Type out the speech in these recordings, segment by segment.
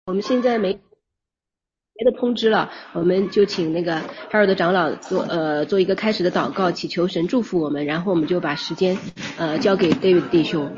我们现在没别的通知了，我们就请那个 Harold 长老做一个开始的祷告，祈求神祝福我们，然后我们就把时间交给 David 弟兄。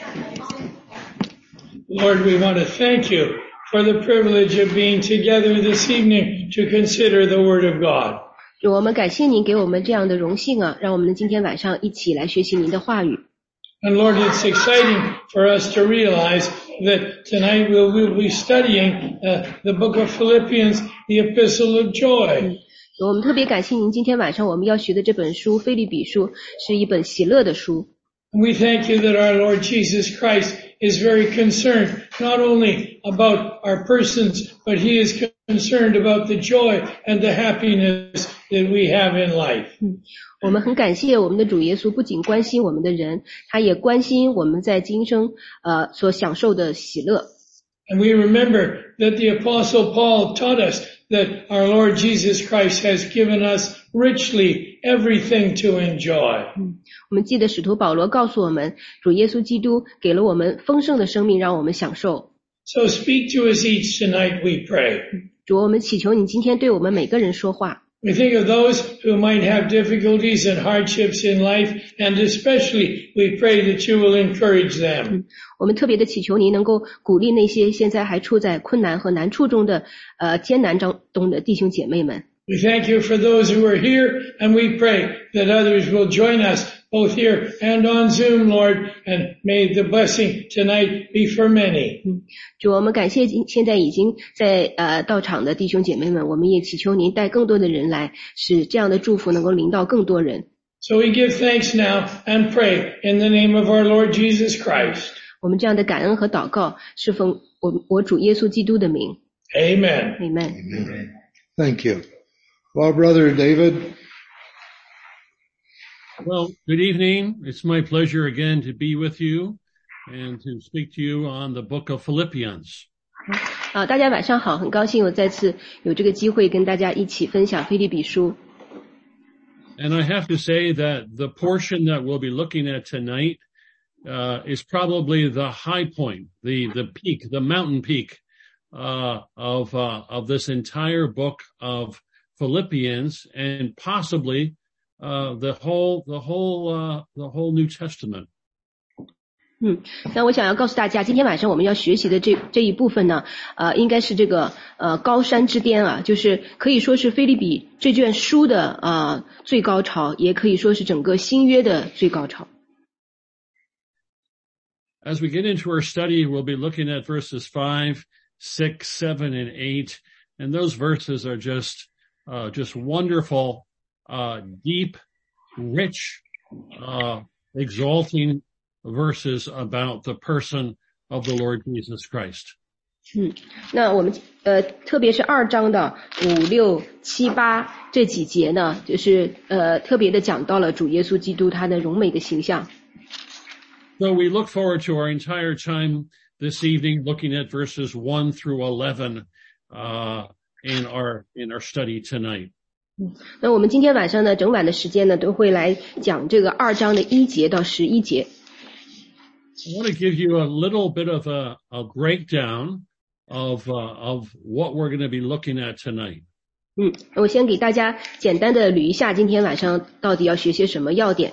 Lord, we want to thank you for the privilege of being together this evening to consider the Word of God. 主，我们感谢您给我们这样的荣幸啊，让我们今天晚上一起来学习您的话语。 And Lord, it's exciting for us to realize that tonight we will be studying the book of Philippians, the Epistle of Joy. 我们特别感谢您，今天晚上我们要学的这本书《腓立比书》是一本喜乐的书。 We thank you that our Lord Jesus Christ is very concerned not only about our persons, but he is concerned about the joy and the happiness that we have in life. 我们很感谢我们的主耶稣，不仅关心我们的人，他也关心我们在今生所享受的喜乐。 And we remember that the Apostle Paul taught us that our Lord Jesus Christ has given us richly everything to enjoy. 我们记得使徒保罗告诉我们，主耶稣基督给了我们丰盛的生命，让我们享受。 So speak to us each tonight, we pray. 主，我们祈求你今天对我们每个人说话。 We think of those who might have difficulties and hardships in life, and especially we pray that you will encourage them. 我们特别的祈求您能够鼓励那些现在还处在困难和难处中的艰难中的弟兄姐妹们。 We thank you for those who are here, and we pray that others will join us both here and on Zoom, Lord, and may the blessing tonight be for many. 主，我们感谢现在已经在到场的弟兄姐妹们，我们也祈求您带更多的人来，使这样的祝福能够临到更多人。 So we give thanks now and pray in the name of our Lord Jesus Christ. 我们这样的感恩和祷告是奉我主耶稣基督的名。 Amen. Amen. Amen. Thank you. Well, Brother David. Well, good evening. It's my pleasure again to be with you and to speak to you on the book of Philippians. 大家晚上好，很高兴我再次有这个机会跟大家一起分享腓立比书。 And I have to say that the portion that we'll be looking at tonight is probably the high point, the peak, the mountain peak of this entire book of Philippians, and possibly the whole New Testament. 那我想要告诉大家，今天晚上我们要学习的这一部分呢，应该是这个高山之巅啊，就是可以说是腓立比这卷书的最高潮，也可以说是整个新约的最高潮。 As we get into our study, we'll be looking at verses 5, 6, 7, and 8, and those verses are just wonderful, deep, rich, exalting verses about the person of the Lord Jesus Christ. 那我们特别是2章的5、6、7、8这几节呢，就是特别的讲到了主耶稣基督他的荣美的形象。 So we look forward to our entire time this evening looking at verses 1 through 11 in our study tonight. 那我们今天晚上呢，整晚的时间呢，都会来讲这个2章的1节到11节。 I want to give you a little bit of a breakdown of what we're going to be looking at tonight. 我先给大家简单的捋一下今天晚上到底要学些什么要点。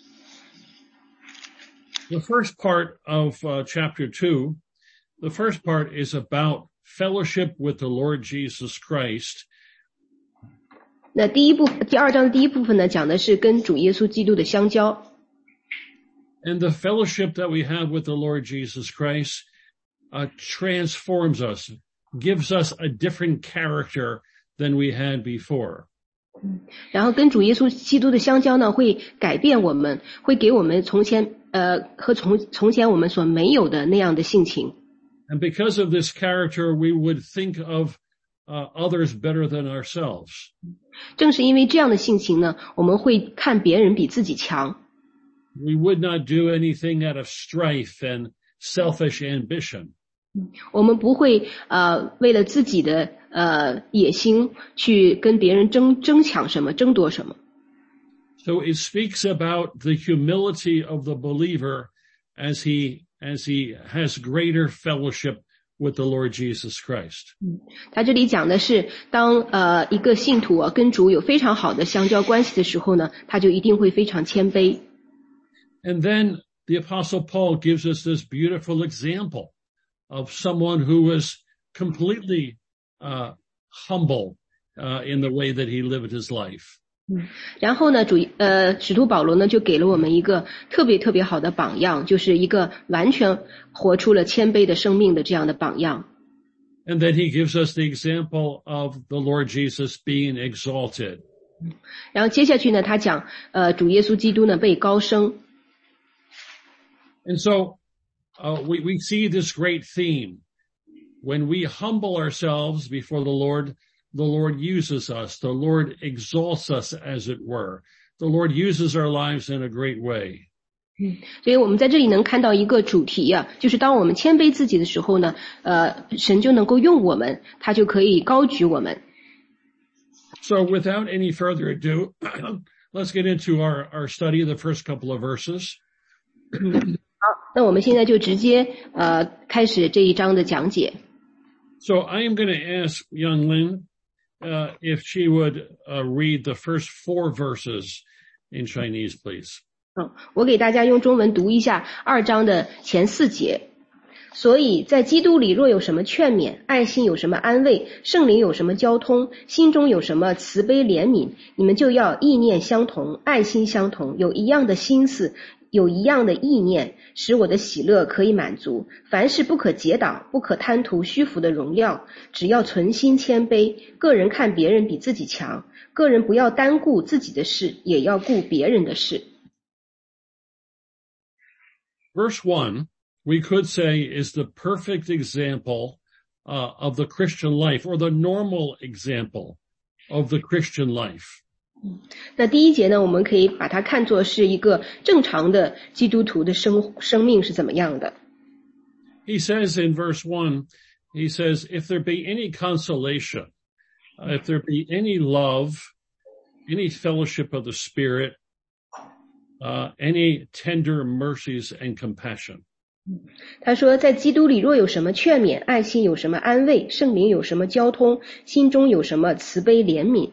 The first part of chapter 2, the first part is about fellowship with the Lord Jesus Christ. 那第2章的第一部分呢，讲的是跟主耶稣基督的相交。 And the fellowship that we have with the Lord Jesus Christ transforms us, gives us a different character than we had before. 然后跟主耶稣基督的相交呢，会改变我们，会给我们从前和从前我们所没有的那样的性情。 And because of this character, we would think of others better than ourselves. 正是因为这样的性情呢，我们会看别人比自己强。 We would not do anything out of strife and selfish ambition. 我们不会为了自己的野心去跟别人争抢什么，争夺什么。 So it speaks about the humility of the believer as he has greater fellowship with the Lord Jesus Christ. 他这里讲的是，当一个信徒跟主有非常好的相交关系的时候呢，他就一定会非常谦卑。 And then the Apostle Paul gives us this beautiful example of someone who was completely humble in the way that he lived his life. 然后呢，使徒保罗呢就给了我们一个特别特别好的榜样，就是一个完全活出了谦卑的生命的这样的榜样。 And then he gives us the example of the Lord Jesus being exalted. 然后接下去呢，他讲主耶稣基督呢被高升。 And so we see this great theme. When we humble ourselves before the Lord uses us. The Lord exalts us, as it were. The Lord uses our lives in a great way. 所以我们在这里能看到一个主题就是当我们谦卑自己的时候呢，神就能够用我们，他就可以高举我们。 So without any further ado, let's get into our study of the first couple of verses. 好，那我们现在就直接开始这一章的讲解。 So I am going to ask young Lynn if she would read the first 4 verses in Chinese, please. 我给大家用中文读一下2章的前4节。所以在基督里若有什么劝勉，爱心有什么安慰，圣灵有什么交通，心中有什么慈悲怜悯，你们就要意念相同，爱心相同，有一样的心思，有一样的意念，使我的喜乐可以满足。凡事不可结党，不可贪图虚浮的荣耀，只要存心谦卑，个人看别人比自己强，个人不要单顾自己的事，也要顾别人的事。 Verse 1, we could say, is the perfect example of the Christian life, or the normal example of the Christian life. 那第一节呢，我们可以把它看作是一个正常的基督徒的生命是怎么样的。 He says in verse 1, he says, if there be any consolation, if there be any love, any fellowship of the Spirit, any tender mercies and compassion. 他说在基督里若有什么劝勉，爱心有什么安慰，圣灵有什么交通，心中有什么慈悲怜悯。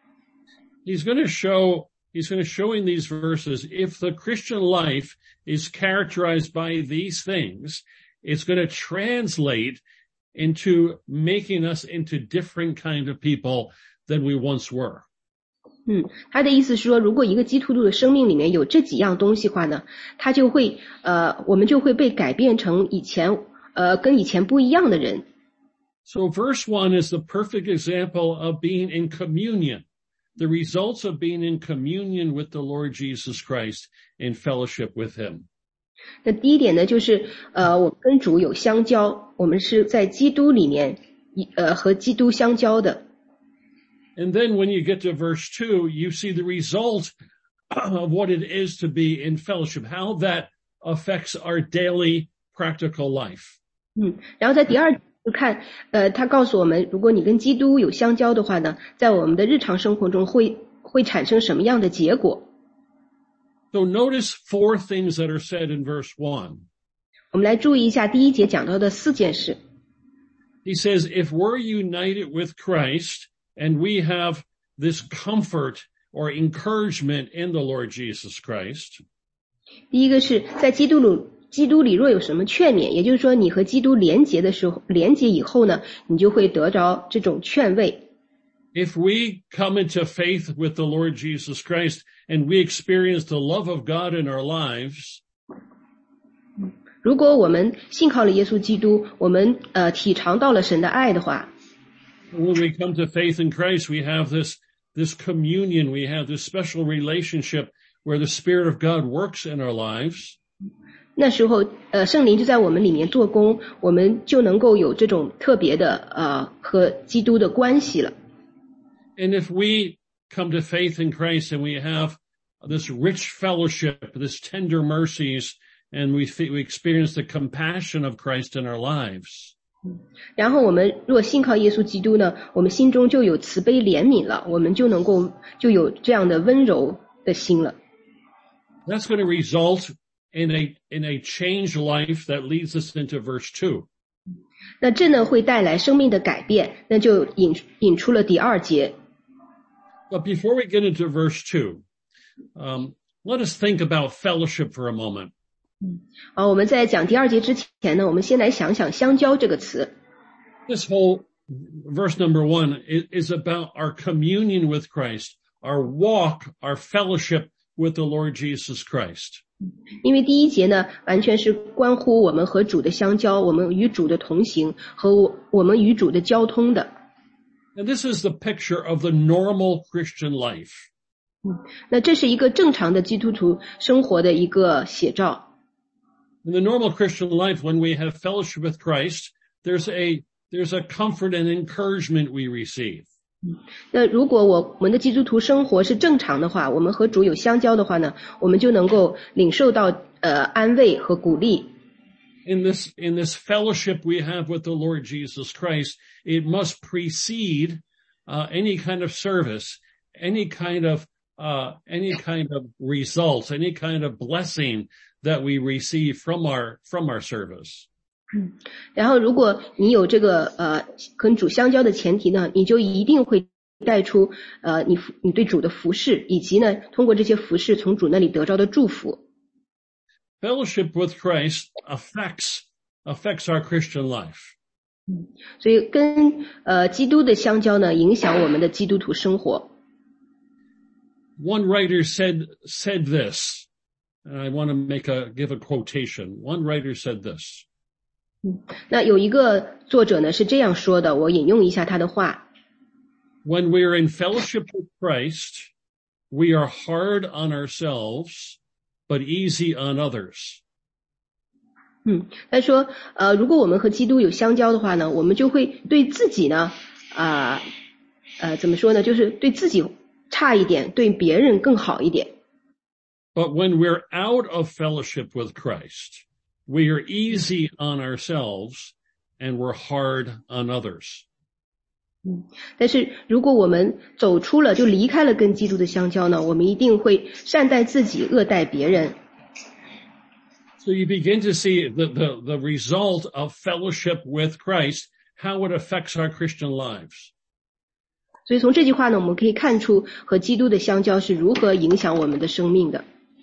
He's going to show in these verses, if the Christian life is characterized by these things, it's going to translate into making us into different kind of people than we once were. 他的意思是说，如果一个基督徒的生命里面有这几样东西的话呢，他就会我们就会被改变成跟以前不一样的人。 So verse 1 is the perfect example of being in communion. The results of being in communion with the Lord Jesus Christ in fellowship with him. 那第一点呢，就是我们跟主有相交，我们是在基督里面和基督相交的。 And then when you get to verse 2, you see the result of what it is to be in fellowship, how that affects our daily practical life. 然后在第2就看他告诉我们，如果你跟基督有相交的话呢，在我们的日常生活中会产生什么样的结果。 So notice 4 things that are said in verse 1. 我们来注意一下第1节讲到的4件事。 He says, if we're united with Christ and we have this comfort or encouragement in the Lord Jesus Christ. 第一个是在基督里若有什么劝勉，也就是说你和基督连结以后呢，你就会得着这种劝慰。 If we come into faith with the Lord Jesus Christ and we experience the love of God in our lives, 如果我们信靠了耶稣基督，我们体尝到了神的爱的话， when we come to faith in Christ, we have this communion, we have this special relationship where the Spirit of God works in our lives. 那时候圣灵就在我们里面做工，我们就能够有这种特别的和基督的关系了。 And if we come to faith in Christ and we have this rich fellowship, this tender mercies, and we experience the compassion of Christ in our lives. 然后我们若信靠耶稣基督呢，我们心中就有慈悲怜悯了，我们就有这样的温柔的心了。 That's going to result in a changed life that leads us into verse 2. 那这呢会带来生命的改变，那就引出了第2节。 But before we get into verse 2, let us think about fellowship for a moment. 我们在讲第2节之前呢，我们先来想想相交这个词。 This whole verse number 1 is about our communion with Christ, our walk, our fellowship with the Lord Jesus Christ. 因为第1节呢，完全是关乎我们和主的相交，我们与主的同行和我们与主的交通的。 And this is the picture of the normal Christian life. 那这是一个正常的基督徒生活的一个写照。 In the normal Christian life, when we have fellowship with Christ, there's a comfort and encouragement we receive. 那如果我们的基督徒生活是正常的话，我们和主有相交的话呢，我们就能够领受到安慰和鼓励。 In this fellowship we have with the Lord Jesus Christ, it must precede any kind of service, any kind of results, any kind of blessing that we receive from our service. 然后如果你有这个跟主相交的前提呢，你就一定会带出你对主的服事，以及呢通过这些服事从主那里得着的祝福。 Fellowship with Christ affects our Christian life. 所以跟基督的相交呢，影响我们的基督徒生活。 One writer said this, and I want to give a quotation. One writer said this. 那有一个作者呢是这样说的，我引用一下他的话。 When we are in fellowship with Christ, we are hard on ourselves, but easy on others. 他说如果我们和基督有相交的话呢，我们就会对自己呢怎么说呢，就是对自己差一点，对别人更好一点。 But when we're out of fellowship with Christ, we are easy on ourselves and we're hard on others. 但是如果我们走出了，就离开了跟基督的相交呢，我们一定会善待自己，恶待别人。 So you begin to see the result of fellowship with Christ, how it affects our Christian lives. 所以从这句话呢，我们可以看出和基督的相交是如何影响我们的生命的。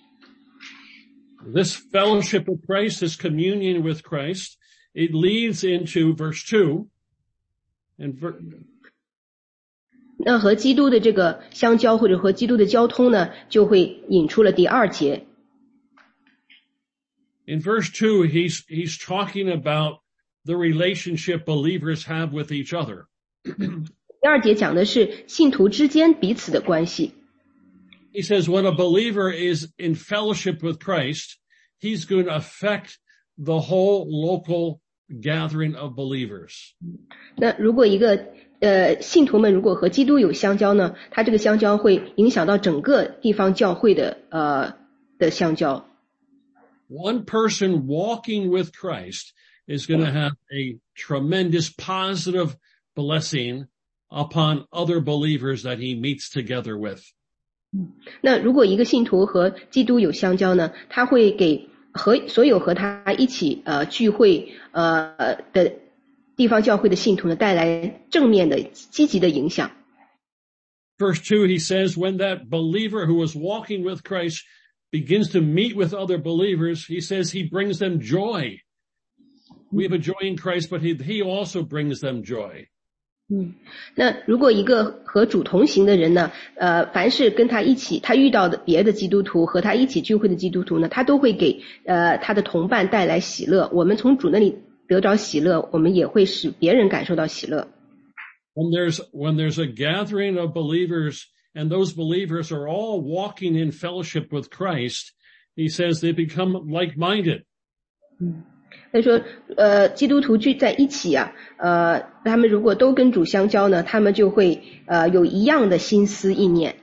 This fellowship with Christ, this communion with Christ, it leads into verse 2. 那和基督的这个相交或者和基督的交通呢，就会引出了第2节。 In verse 2, he's talking about the relationship believers have with each other. 第2节讲的是信徒之间彼此的关系。 He says when a believer is in fellowship with Christ, he's going to affect the whole local gathering of believers. 那如果一个信徒们如果和基督有相交呢，他这个相交会影响到整个地方教会的相交。 One person walking with Christ is going to have a tremendous positive blessing upon other believers that he meets together with. 那如果一个信徒和基督有相交呢，他会给所有和他一起聚会的地方教会的信徒呢带来正面的积极的影响。 Verse 2, he says, when that believer who is walking with Christ begins to meet with other believers, he says he brings them joy. We have a joy in Christ, but he also brings them joy. 那如果一个和主同行的人呢，凡是跟他一起，他遇到的别的基督徒和他一起聚会的基督徒呢，他都会给他的同伴带来喜乐。我们从主那里得着喜乐，我们也会使别人感受到喜乐。 When there's a gathering of believers and those believers are all walking in fellowship with Christ, he says they become like-minded. 他说基督徒聚在一起啊，他们如果都跟主相交呢，他们就会有一样的心思意念。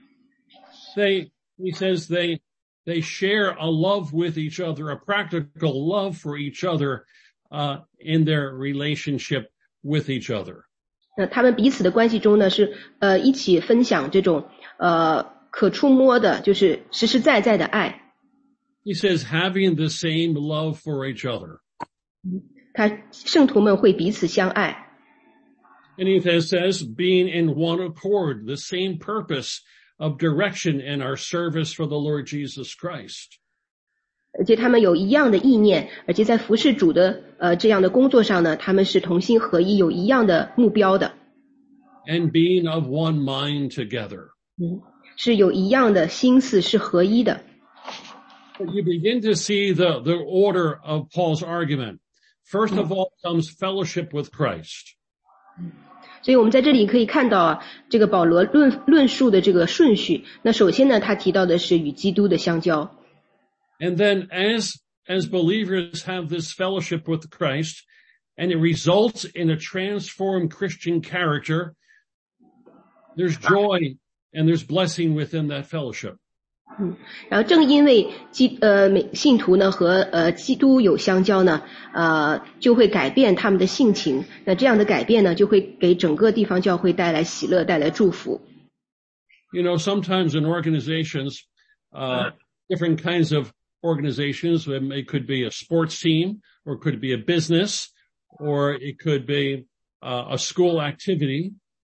He says they share a love with each other, a practical love for each other in their relationship with each other. 那他们彼此的关系中呢，是一起分享这种可触摸的，就是实实在在的爱。 He says having the same love for each other. 圣徒们会彼此相爱。 And he says, being in one accord, the same purpose of direction in our service for the Lord Jesus Christ. 而且他们有一样的意念，而且在服侍主的这样的工作上呢，他们是同心合一，有一样的目标的。 And being of one mind together. 是有一样的心思，是合一的。 But you begin to see the order of Paul's argument. First of all comes fellowship with Christ. 所以我们在这里可以看到啊，这个保罗论述的这个顺序。那首先呢，他提到的是与基督的相交。 And then as believers have this fellowship with Christ, and it results in a transformed Christian character, there's joy and there's blessing within that fellowship. 然后正因为信徒呢和基督有相交呢，就会改变他们的性情。那这样的改变呢，就会给整个地方教会带来喜乐，带来祝福。 You know, sometimes in organizations, different kinds of organizations, it could be a sports team, or it could be a business, or it could be a school activity.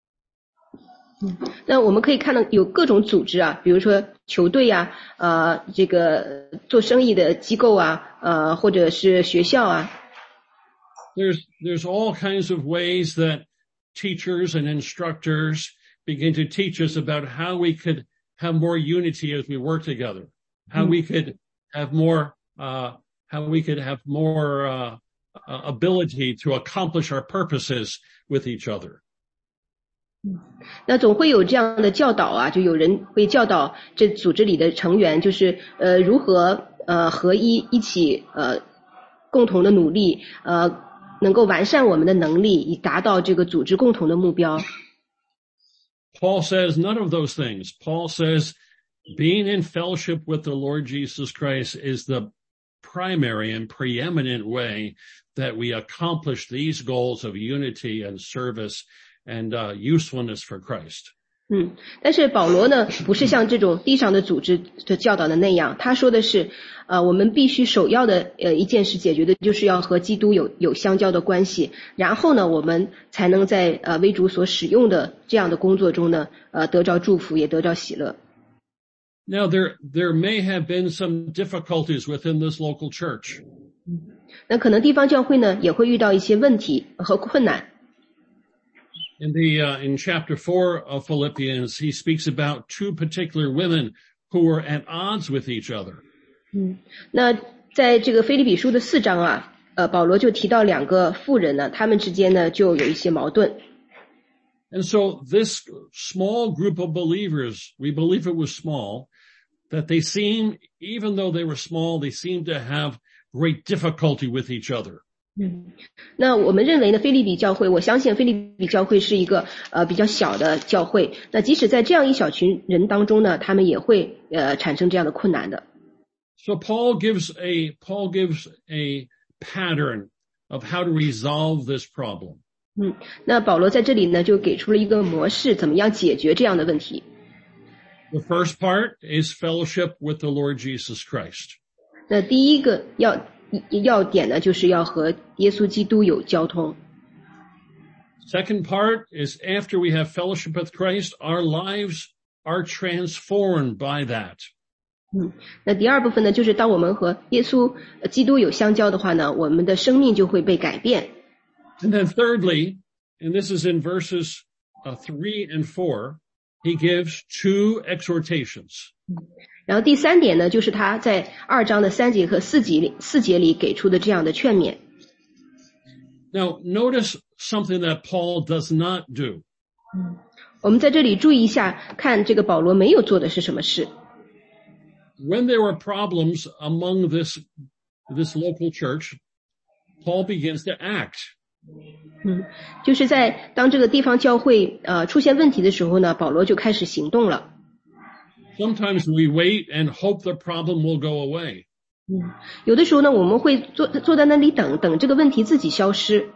那我们可以看到有各种组织啊，比如说球队啊，这个做生意的机构啊，或者是学校啊。 There's all kinds of ways that teachers and instructors begin to teach us about how we could have more unity as we work together, how we could have more ability to accomplish our purposes with each other. 那总会有这样的教导啊，就有人会教导这组织里的成员，就是如何合一起共同的努力，能够完善我们的能力，以达到这个组织共同的目标。 Paul says none of those things. Paul says being in fellowship with the Lord Jesus Christ is the primary and preeminent way that we accomplish these goals of unity and service and usefulness for Christ. 但是保罗呢，不是像这种地上的组织的教导的那样，他说的是，我们必须首要的一件事解决的就是要和基督有相交的关系，然后呢，我们才能在为主所使用的这样的工作中呢，得着祝福，也得着喜乐。 Now there may have been some difficulties within this local church. 那可能地方教会呢，也会遇到一些问题和困难。 In chapter 4 of Philippians, he speaks about two particular women who were at odds with each other. 那在这个腓立比书的4章啊，保罗就提到两个妇人呢，她们之间呢就有一些矛盾。 And so this small group of believers, we believe it was small, that they seem, even though they were small, they seem to have great difficulty with each other. 那我们认为呢，腓立比教会，我相信腓立比教会是一个比较小的教会。那即使在这样一小群人当中呢，他们也会产生这样的困难的。 So Paul gives a pattern of how to resolve this problem. 那保罗在这里呢，就给出了一个模式，怎么样解决这样的问题。 The first part is fellowship with the Lord Jesus Christ. 那第一个要点呢，就是要和耶稣基督有交通。 Second part is after we have fellowship with Christ, our lives are transformed by that. 那第二部分呢，就是当我们和耶稣基督有相交的话呢，我们的生命就会被改变。 And then thirdly, and this is in verses 3 and 4, he gives two exhortations. 然后第3点呢，就是他在2章的3节和4节里给出的这样的劝勉。 Now, notice something that Paul does not do. 我们在这里注意一下，看这个保罗没有做的是什么事。 When there were problems among this local church, Paul begins to act. 就是在当这个地方教会出现问题的时候呢，保罗就开始行动了。 Sometimes we wait and hope the problem will go away. 有的时候呢，我们会坐在那里等这个问题自己消失。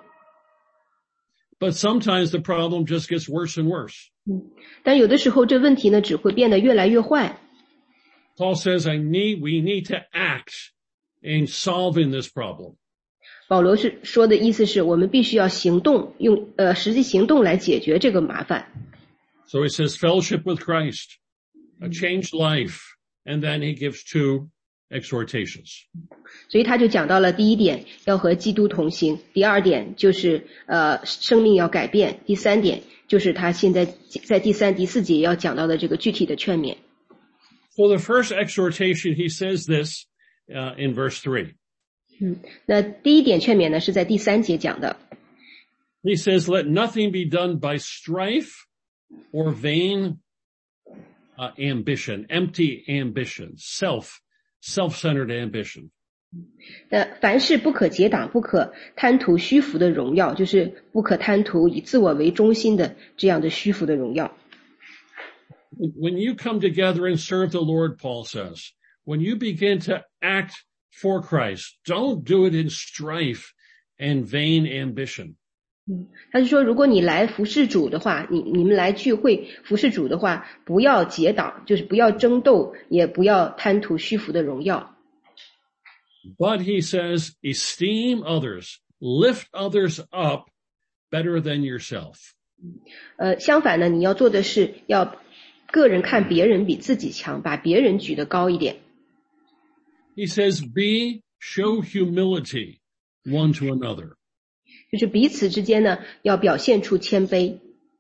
But sometimes the problem just gets worse and worse. 但有的时候这问题呢，只会变得越来越坏。 Paul says we need to act in solving this problem. 保罗是说的意思是我们必须要行动，用实际行动来解决这个麻烦。 So he says fellowship with Christ, a changed life, and then he gives 2 exhortations. 所以他就讲到了第一点要和基督同行，第二点就是生命要改变，第三点就是他现在在第3、第4节要讲到的这个具体的劝勉。 For the first exhortation, he says this in verse 3. 那第一点劝勉呢是在第3节讲的。 He says, let nothing be done by strife or vain ambition, empty ambition, self-centered ambition. 凡事不可结党，不可贪图虚浮的荣耀，就是不可贪图以自我为中心的这样的虚浮的荣耀。 When you come together and serve the Lord, Paul says, when you begin to act for Christ, don't do it in strife and vain ambition. 他是说，如果你来服侍主的话，你们来聚会服侍主的话，不要结党，就是不要争斗，也不要贪图虚浮的荣耀。 But he says, esteem others, lift others up better than yourself. 相反呢，你要做的是要个人看别人比自己强，把别人举得高一点。 He says, show humility one to another. 就是彼此之间呢，要表现出谦卑。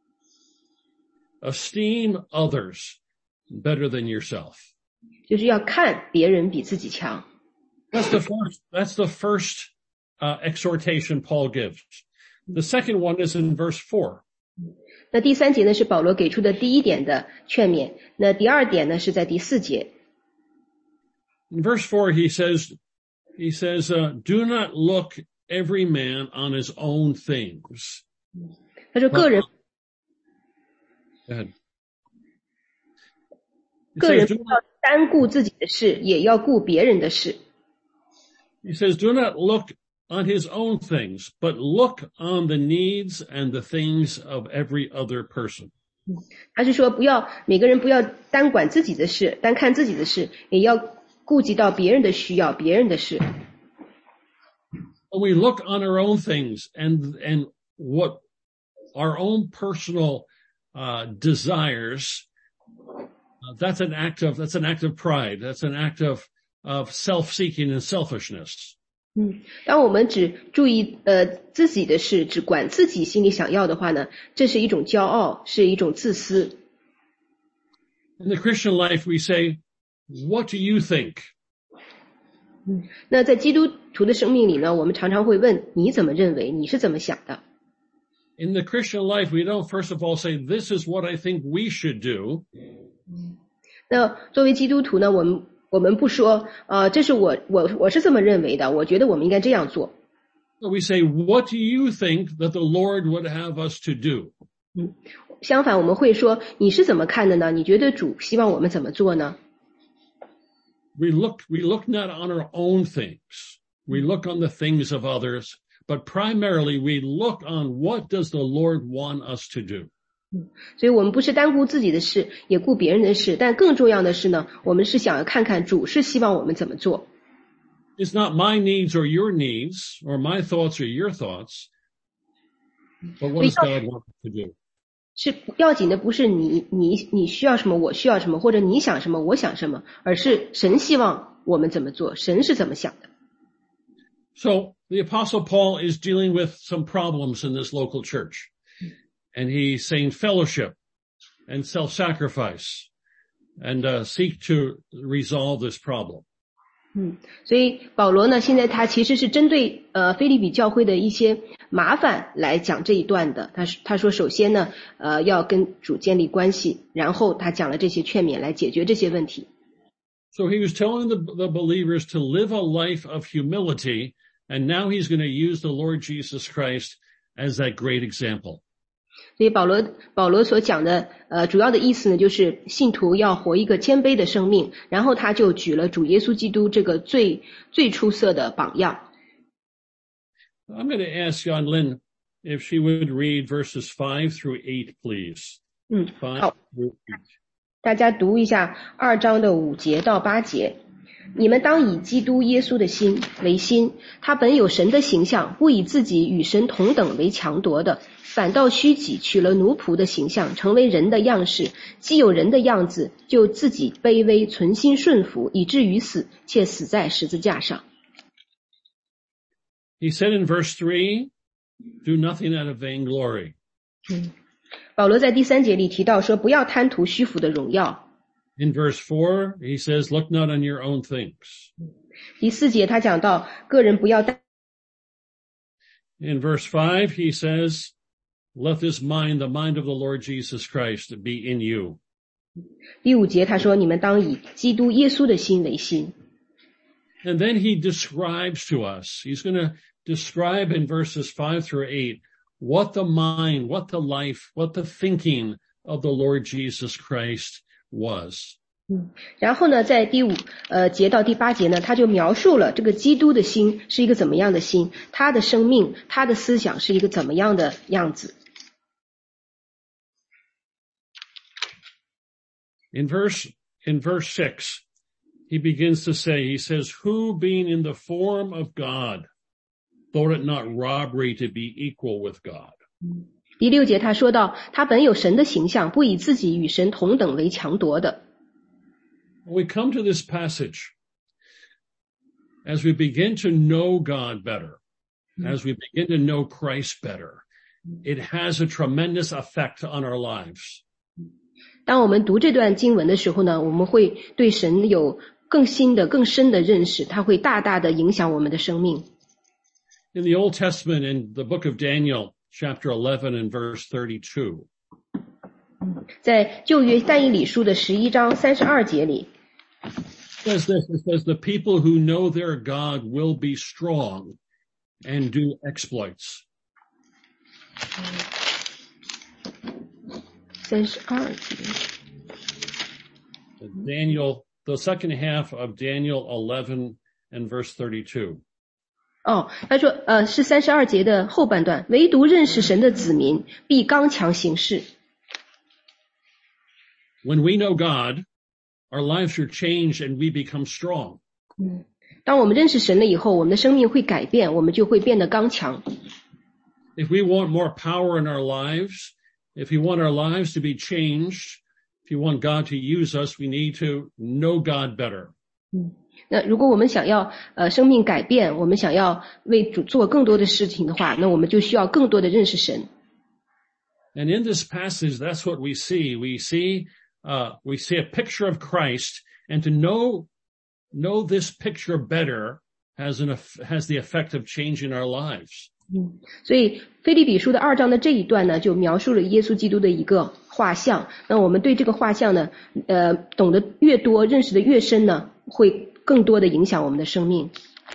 Esteem others better than yourself. 就是要看别人比自己强。 That's the first exhortation Paul gives. The second one is in verse 4. 那第3节呢是保罗给出的第一点的劝勉，那第2点呢是在第4节。 In verse 4 he says, do not look every man on his own things. 他说个人 Go ahead. 个人不要单顾自己的事，也要顾别人的事。 He says, do not look on his own things, but look on the needs and the things of every other person. 他是说每个人不要单管自己的事，单看自己的事，也要顾及到别人的需要，别人的事。 When we look on our own things and what our own personal desires, that's an act of pride. That's an act of self-seeking and selfishness. 当我们只注意自己的事，只管自己心里想要的话呢，这是一种骄傲，是一种自私。 In the Christian life, we say, "What do you think?" 那在基督徒的生命里呢，我们常常会问你怎么认为，你是怎么想的。 In the Christian life, we don't first of all say, "This is what I think we should do." 那作为基督徒呢，我们不说这是我是这么认为的，我觉得我们应该这样做。 We say, "What do you think that the Lord would have us to do?" 相反，我们会说你是怎么看的呢？你觉得主希望我们怎么做呢？ We look not on our own things. We look on the things of others, but primarily we look on what does the Lord want us to do. 所以我们不是单顾自己的事，也顾别人的事，但更重要的是呢，我们是想要看看主是希望我们怎么做。 It's not my needs or your needs, or my thoughts or your thoughts, but what does God want us to do? 是要紧的不是你需要什么，我需要什么，或者你想什么，我想什么，而是神希望我们怎么做，神是怎么想的。 So the Apostle Paul is dealing with some problems in this local church. And he's saying fellowship and self-sacrifice and seek to resolve this problem. 所以保罗呢，现在他其实是针对腓立比教会的一些麻烦来讲这一段的。他说首先呢，要跟主建立关系，然后他讲了这些劝勉来解决这些问题。 So he was telling the believers to live a life of humility, and now he's going to use the Lord Jesus Christ as that great example. 所以保罗所讲的主要的意思呢，就是信徒要活一个谦卑的生命，然后他就举了主耶稣基督这个最出色的榜样。 I'm going to ask Jan Lin if she would read verses 5 through 8, please. 好，大家读一下2章的5节到8节。 你们当以基督耶稣的心为心，他本有神的形象，不以自己与神同等为强夺的，反倒虚己，取了奴仆的形象，成为人的样式。既有人的样子，就自己卑微，存心顺服，以至于死，且死在十字架上。 He said in verse 3, do nothing out of vainglory. 保罗在第3节里提到说，不要贪图虚浮的荣耀。 In verse 4, he says, look not on your own things. 第4节他讲到个人不要 In verse 5, he says, let this mind, the mind of the Lord Jesus Christ, be in you. 第5节他说，你们当以基督耶稣的心为心。 And then he describes to us, he's going to describe in verses 5 through 8, what the mind, what the life, what the thinking of the Lord Jesus Christ was. 然后呢，在第5节到第8节呢，他就描述了这个基督的心是一个怎么样的心，他的生命，他的思想是一个怎么样的样子。 In verse 6, he begins to say, he says, who being in the form of God, thought it not robbery to be equal with God. 第6节他说到，他本有神的形象，不以自己与神同等为强夺的。 We come to this passage as we begin to know God better, as we begin to know Christ better. It has a tremendous effect on our lives. 当我们读这段经文的时候呢，我们会对神有更新的、更深的认识，它会大大的影响我们的生命。 In the Old Testament, in the book of Daniel, chapter 11 and verse 32. 在旧约但以理书的11章32节里 It says, the people who know their God will be strong and do exploits. 32节 Daniel, the second half of Daniel 11 and verse 32. 他说是32节的后半段，唯独认识神的子民必刚强行事。 When we know God, our lives are changed and we become strong. 当我们认识神了以后，我们的生命会改变，我们就会变得刚强。 If we want more power in our lives, if we want our lives to be changed, if you want God to use us, we need to know God better. 那如果我们想要生命改变，我们想要为主做更多的事情的话，那我们就需要更多的认识神。 And in this passage, that's what we see. We see a picture of Christ, and to know this picture better has the effect of changing our lives. 所以腓立比书的2章的这一段呢，就描述了耶稣基督的一个画像。那我们对这个画像呢，懂得越多，认识的越深呢，会更多的影响我们的生命。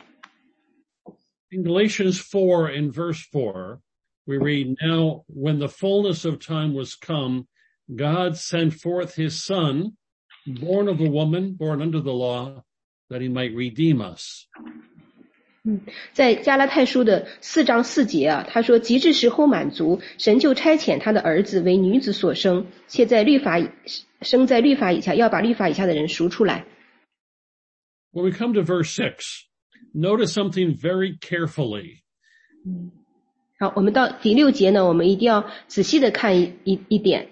In Galatians 4 in verse 4, we read, now when the fullness of time was come, God sent forth his son, born of a woman, born under the law, that he might redeem us. 在加拉太书的4章4节啊，他说及至时候满足，神就差遣他的儿子为女子所生，且生在律法以下，要把律法以下的人赎出来。 When we come to verse 6, notice something very carefully. 好，我们到第6节呢，我们一定要仔细的看一点。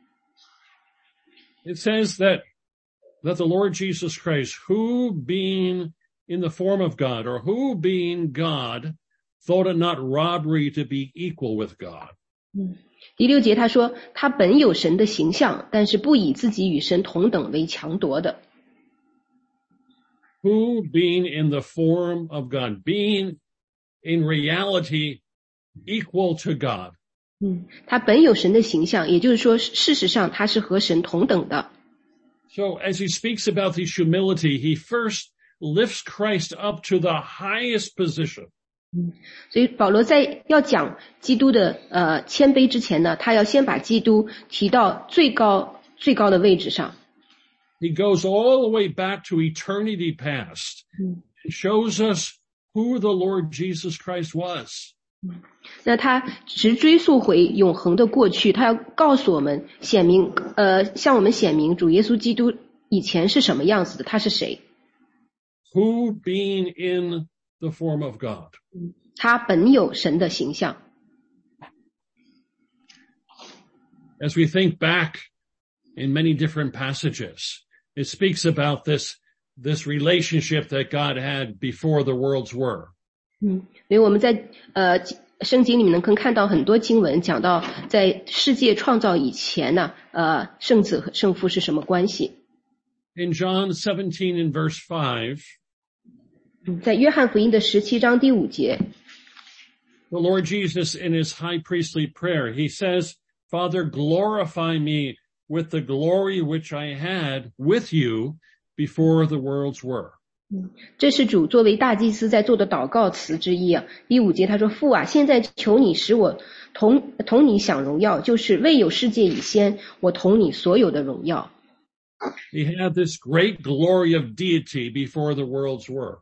It says that the Lord Jesus Christ, who being in the form of God, or who being God, thought it not robbery to be equal with God. 第6节他说，他本有神的形象，但是不以自己与神同等为强夺的。 Who being in the form of God, being in reality equal to God. 他本有神的形象，也就是说，事实上他是和神同等的。 So as he speaks about his humility, he first lifts Christ up to the highest position. 所以保罗在要讲基督的谦卑之前呢，他要先把基督提到最高的位置上。 He goes all the way back to eternity past and shows us who the Lord Jesus Christ was. 那他直追溯回永恒的过去，他要告诉我们向我们显明主耶稣基督以前是什么样子的，他是谁。 who being in the form of God. 他本有神的形象。 As we think back in many different passages, it speaks about this relationship that God had before the worlds were. 所以我们在圣经里面能看到很多经文讲到在世界创造以前呢，圣子和圣父是什么关系。 In John 17 in verse 5, 在约翰福音的17章第5节， the Lord Jesus in his high priestly prayer, he says, Father, glorify me with the glory which I had with you before the worlds were. 这是主作为大祭司在做的祷告词之一啊。第5节他说，父啊，现在求你使我同你享荣耀，就是未有世界以先，我同你所有的荣耀。 He had this great glory of deity before the worlds were.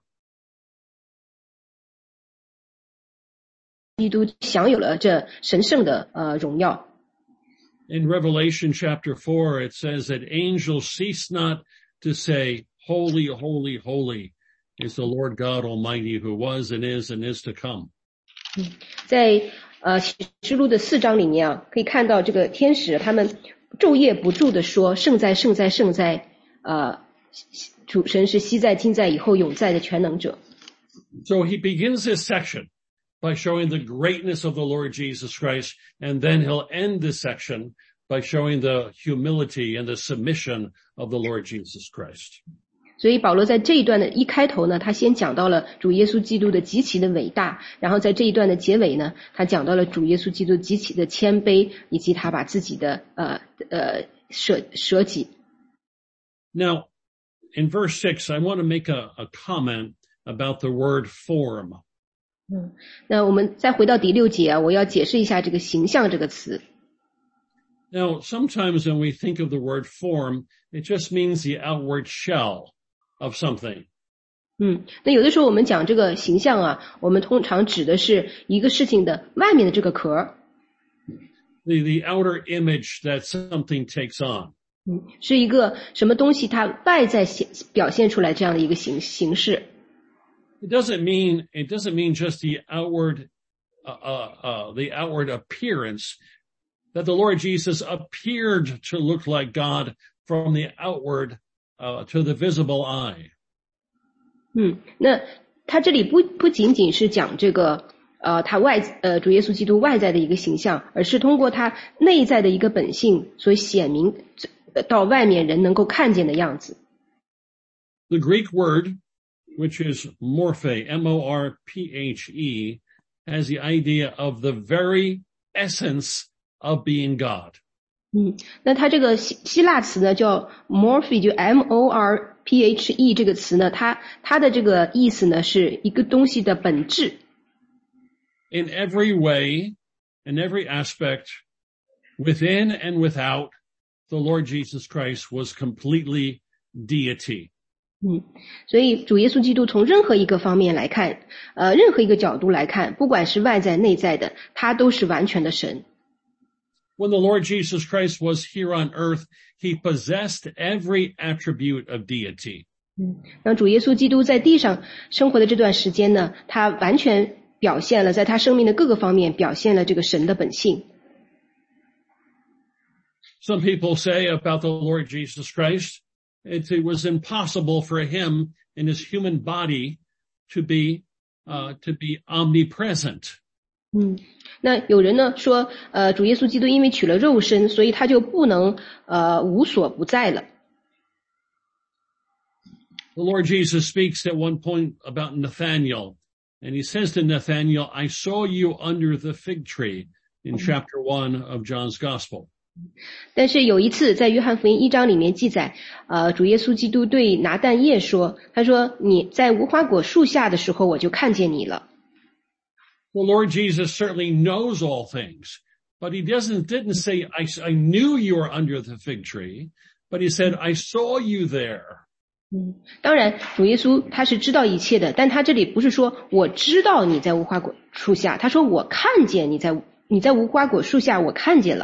基督享有了这神圣的荣耀。 In Revelation chapter 4, it says that angels cease not to say, Holy, holy, holy is the Lord God Almighty who was and is to come. 在启示录的4章里面啊，可以看到这个天使他们昼夜不住的说，圣在圣在圣在，主神是昔在今在以后永在的全能者。 So he begins this section by showing the greatness of the Lord Jesus Christ, and then he'll end this section by showing the humility and the submission of the Lord Jesus Christ. 所以保罗在这一段的一开头呢，他先讲到了主耶稣基督的极其的伟大，然后在这一段的结尾呢，他讲到了主耶稣基督极其的谦卑，以及他把自己的舍己。 Now, in verse 6, I want to make a comment about the word form. 那我们再回到第6节啊，我要解释一下这个形象这个词。 Now, sometimes when we think of the word form, it just means the outward shell of something. 那有的时候我们讲这个形象啊，我们通常指的是一个事情的外面的这个壳。 The outer image that something takes on. 是一个什么东西它外在表现出来这样的一个形式。 It doesn't mean just the outward appearance, that the Lord Jesus appeared to look like God from the outward to the visible eye. 那他这里不仅仅是讲这个他主耶稣基督外在的一个形象，而是通过他内在的一个本性所显明到外面人能够看见的样子。 The Greek word, which is morphe, M-O-R-P-H-E, has the idea of the very essence of being God. 那它这个希腊词呢叫 morphe， 就 M-O-R-P-H-E 这个词呢，它的这个意思呢是一个东西的本质。 In every way, in every aspect, within and without, the Lord Jesus Christ was completely deity. 所以主耶稣基督从任何一个方面来看，任何一个角度来看，不管是外在内在的，他都是完全的神。 When the Lord Jesus Christ was here on earth, he possessed every attribute of deity. 那主耶稣基督在地上生活的这段时间呢，他完全表现了在他生命的各个方面表现了这个神的本性。 Some people say about the Lord Jesus Christ, it was impossible for him in his human body to be omnipresent. 那有人呢说，主耶稣基督因为取了肉身，所以他就不能无所不在了。 The Lord Jesus speaks at one point about Nathanael, and he says to Nathanael, I saw you under the fig tree in chapter 1 of John's Gospel. 但是有一次在约翰福音1章里面记载，主耶稣基督对拿但业说，他说你在无花果树下的时候，我就看见你了。 The Lord Jesus certainly knows all things, but he didn't say, I knew you were under the fig tree, but he said, I saw you there. 当然主耶稣他是知道一切的，但他这里不是说我知道你在无花果树下，他说我看见你在无花果树下，我看见了。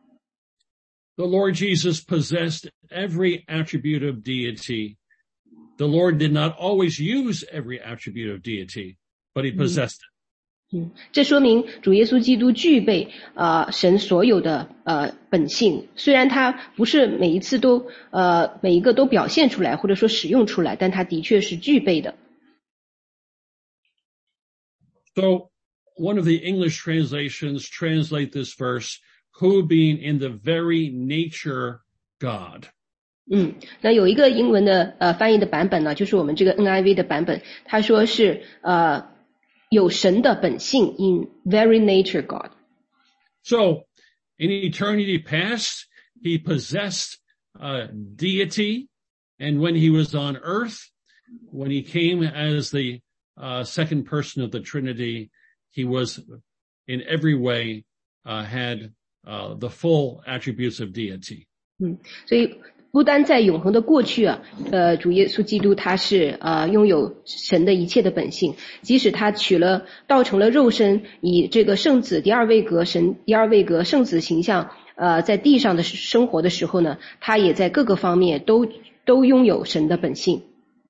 The Lord Jesus possessed every attribute of deity The Lord did not always use every attribute of deity, but he possessed it. 这说明主耶稣基督具备神所有的本性，虽然他不是每一次都每一个都表现出来或者说使用出来，但他的确是具备的。 So one of the English translations translate this verse, who being in the very nature God. 那有一个英文的翻译的版本呢，就是我们这个 NIV 的版本，他说是有神的本性 in very nature God. So in eternity past, he possessed deity, and when he was on earth, when he came as the second person of the Trinity, he was in every way had the full attributes of deity. 所以不单在永恒的过去主耶稣基督他是拥有神的一切的本性，即使他道成了肉身，以这个圣子第二位格圣子形象在地上的生活的时候呢，他也在各个方面都拥有神的本性。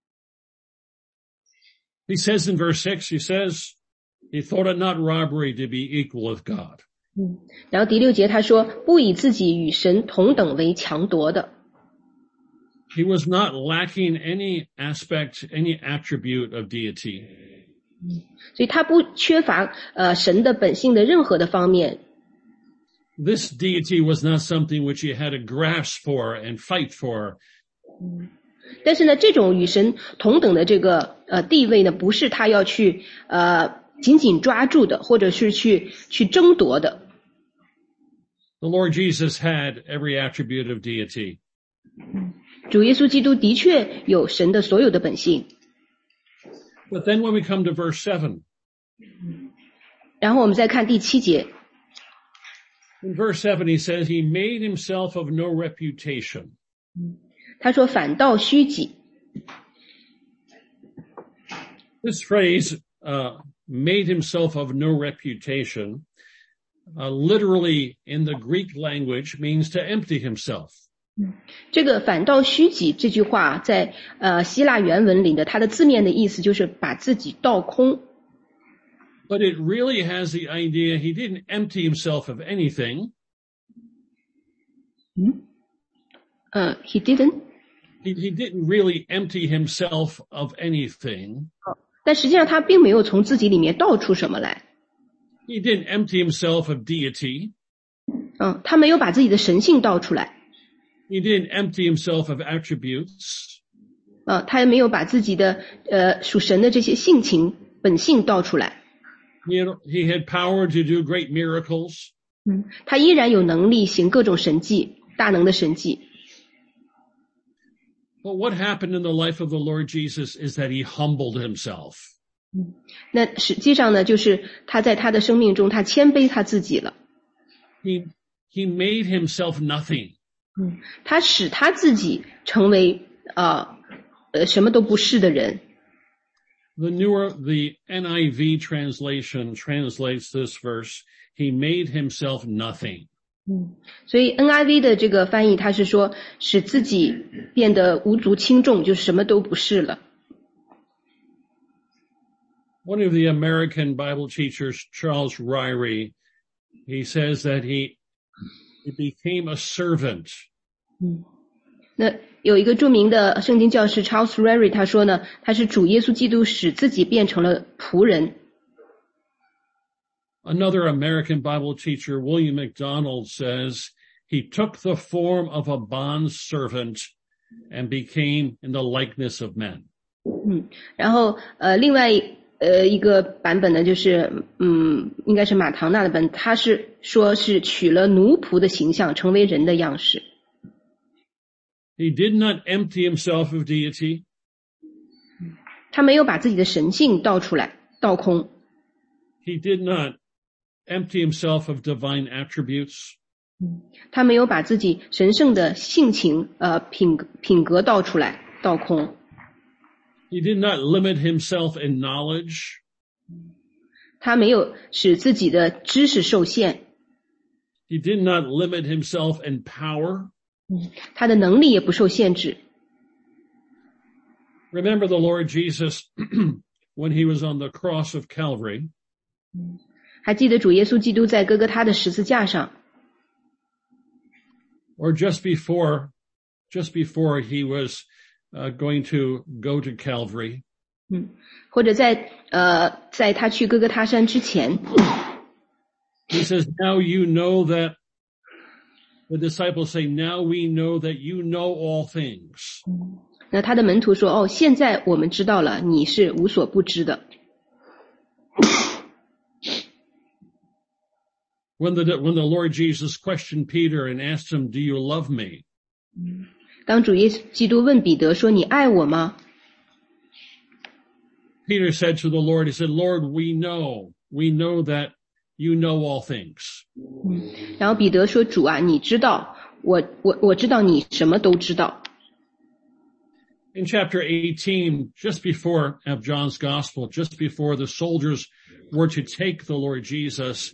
He says in verse 6, he says, he thought it not robbery to be equal with God. 然后第6节他说，不以自己与神同等为强夺的。 He was not lacking any aspect, any attribute of deity. 所以他不缺乏神的本性的任何的方面。 This deity was not something which he had to grasp for and fight for. 但是呢，这种与神同等的这个地位呢，不是他要去紧紧抓住的，或者是去争夺的。 The Lord Jesus had every attribute of deity. 主耶稣基督的确有神的所有的本性。 But then when we come to verse 7. 然后我们再看第7节。 In verse 7 he says, he made himself of no reputation. 他说反倒虚己。 This phrase, made himself of no reputation, literally in the Greek language means to empty himself. 这个反倒虚己这句话在希腊原文里的它的字面的意思就是把自己倒空。 But it really has the idea he didn't empty himself of anything. He didn't? He didn't really empty himself of anything. 但实际上他并没有从自己里面倒出什么来。 He didn't empty himself of deity. 他没有把自己的神性倒出来。 He didn't empty himself of attributes. 他也没有把自己的属神的这些性情本性倒出来。 He had power to do great miracles. 他依然有能力行各种神迹，大能的神迹。 But what happened in the life of the Lord Jesus is that he humbled himself. 那实际上呢，就是他在他的生命中，他谦卑他自己了。 He made himself nothing. 他使他自己成为什么都不是的人。 The NIV translation translates this verse, he made himself nothing. 所以 NIV 的这个翻译他是说使自己变得无足轻重，就什么都不是了。 One of the American Bible teachers, Charles Ryrie, he says that he became a servant. 那有一个著名的圣经教师 Charles Ryrie 他说呢，他是主耶稣基督使自己变成了仆人。 Another American Bible teacher, William MacDonald, says he took the form of a bondservant and became in the likeness of men. 然后另外一个版本呢，就是应该是马唐纳的本，他是说是取了奴仆的形象，成为人的样式。 He did not empty himself of deity. 他没有把自己的神性倒出来，倒空。 He did not empty himself of divine attributes. 他没有把自己神圣的性情品格倒出来，倒空。 He did not limit himself in knowledge. 他没有使自己的知识受限。 He did not limit himself in power. 他的能力也不受限制。 Remember the Lord Jesus when he was on the cross of Calvary. 还记得主耶稣基督在哥哥他的十字架上， Or just before he was going to go to Calvary. 或者在他去哥哥他山之前， He says, now you know that, the disciples say, now we know that you know all things. 那他的门徒说，现在我们知道了，你是无所不知的。 When the Lord Jesus questioned Peter and asked him, do you love me? 当主耶稣基督问彼得说，你爱我吗？ Peter said to the Lord, he said, Lord, we know that you know all things. 然后彼得说，主啊，你知道，我知道你什么都知道。 In chapter 18, just before of John's gospel, just before the soldiers were to take the Lord Jesus,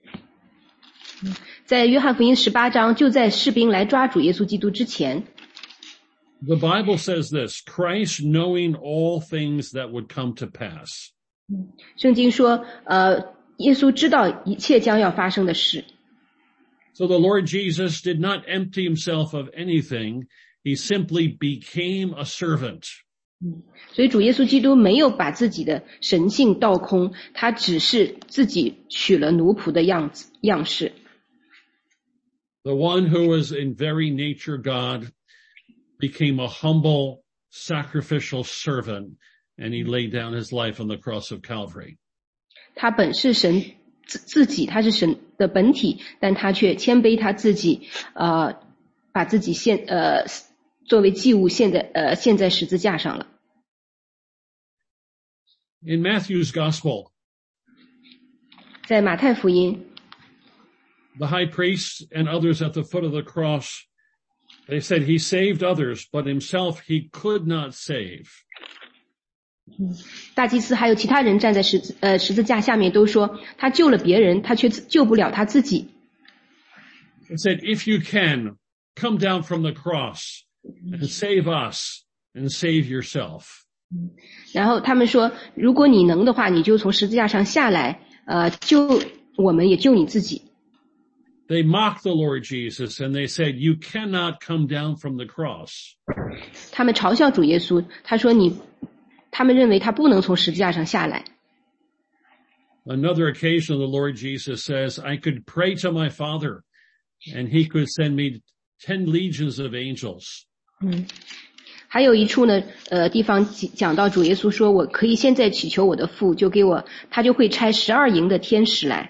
在约翰福音18章，就在士兵来抓主耶稣基督之前， the Bible says this, Christ knowing all things that would come to pass. 圣经说，耶稣知道一切将要发生的事。 So the Lord Jesus did not empty himself of anything. He simply became a servant. 所以主耶稣基督没有把自己的神性倒空，他只是自己取了奴仆的样式。 The one who was in very nature God became a humble, sacrificial servant, and he laid down his life on the cross of Calvary. 他本是神自己，他是神的本体，但他却谦卑他自己，把自己作为祭物献在十字架上了。 In Matthew's gospel, 在马太福音， the high priest and others at the foot of the cross, they said he saved others, but himself he could not save. 大祭司还有其他人站在十字架下面都说，他救了别人，他却救不了他自己。 He said, if you can, come down from the cross and save us and save yourself. 然后他们说，如果你能的话，你就从十字架上下来，救我们也救你自己。 They mocked the Lord Jesus and they said, you cannot come down from the cross. 他们嘲笑主耶稣，他们认为他不能从十字架上下来。 Another occasion, the Lord Jesus says, I could pray to my Father and he could send me 10 legions of angels. 还有一处呢，地方讲到主耶稣说，我可以现在祈求我的父，他就会差12营的天使来。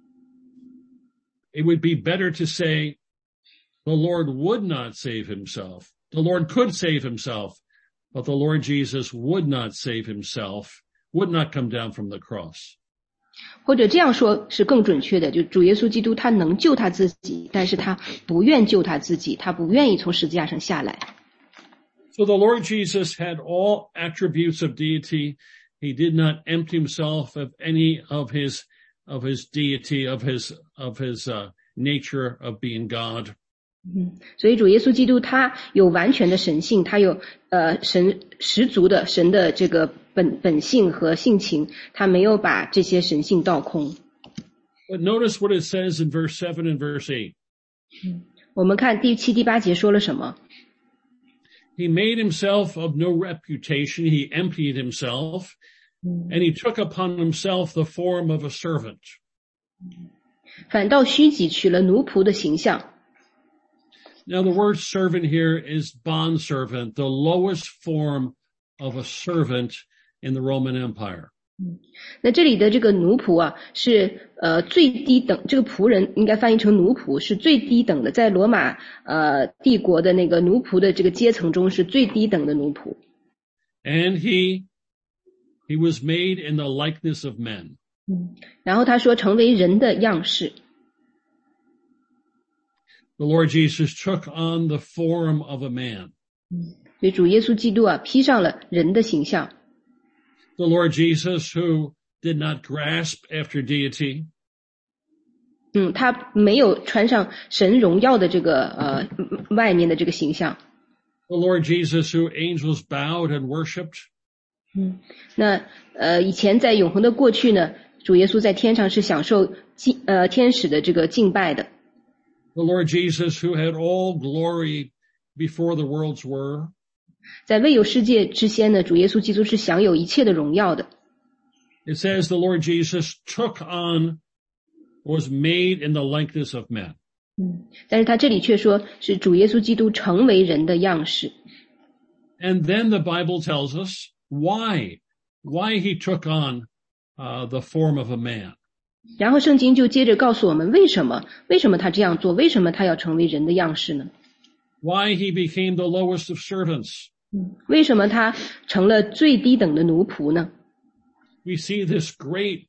It would be better to say, the Lord would not save himself. The Lord could save himself, but the Lord Jesus would not save himself, would not come down from the cross. 或者这样说是更准确的，就主耶稣基督他能救他自己，但是他不愿救他自己，他不愿意从十字架上下来。 So the Lord Jesus had all attributes of deity. He did not empty himself of any of his deity, of his nature of being God. 所以主耶稣基督他有完全的神性，他有神十足的神的这个本性和性情，他没有把这些神性倒空。 But notice what it says in verse 7 and verse 8. 我们看第7、第8节说了什么？ He made himself of no reputation. He emptied himself, and he took upon himself the form of a servant. 反倒虚己，取了奴仆的形象。 Now the word servant here is bondservant, the lowest form of a servant in the Roman Empire. 那这里的这个奴仆啊，是最低等，这个仆人应该翻译成奴仆，是最低等的，在罗马帝国的那个奴仆的这个阶层中是最低等的奴仆。 And he was made in the likeness of men. 然后他说成为人的样式。 The Lord Jesus took on the form of a man. 所以主耶稣基督啊，披上了人的形象。 The Lord Jesus who did not grasp after deity. 他没有穿上神荣耀的这个外面的这个形象。 The Lord Jesus who angels bowed and worshipped. 那以前在永恒的过去呢，主耶稣在天上是享受天使的这个敬拜的。 The Lord Jesus who had all glory before the worlds were. 在未有世界之先呢，主耶稣基督是享有一切的荣耀的。 It says the Lord Jesus took on, was made in the likeness of men. 但是他这里却说是主耶稣基督成为人的样式。 And then the Bible tells us why he took on the form of a man. 然后圣经就接着告诉我们为什么他这样做，为什么他要成为人的样式呢？ Why he became the lowest of servants. 为什么他成了最低等的奴仆呢？ We see this great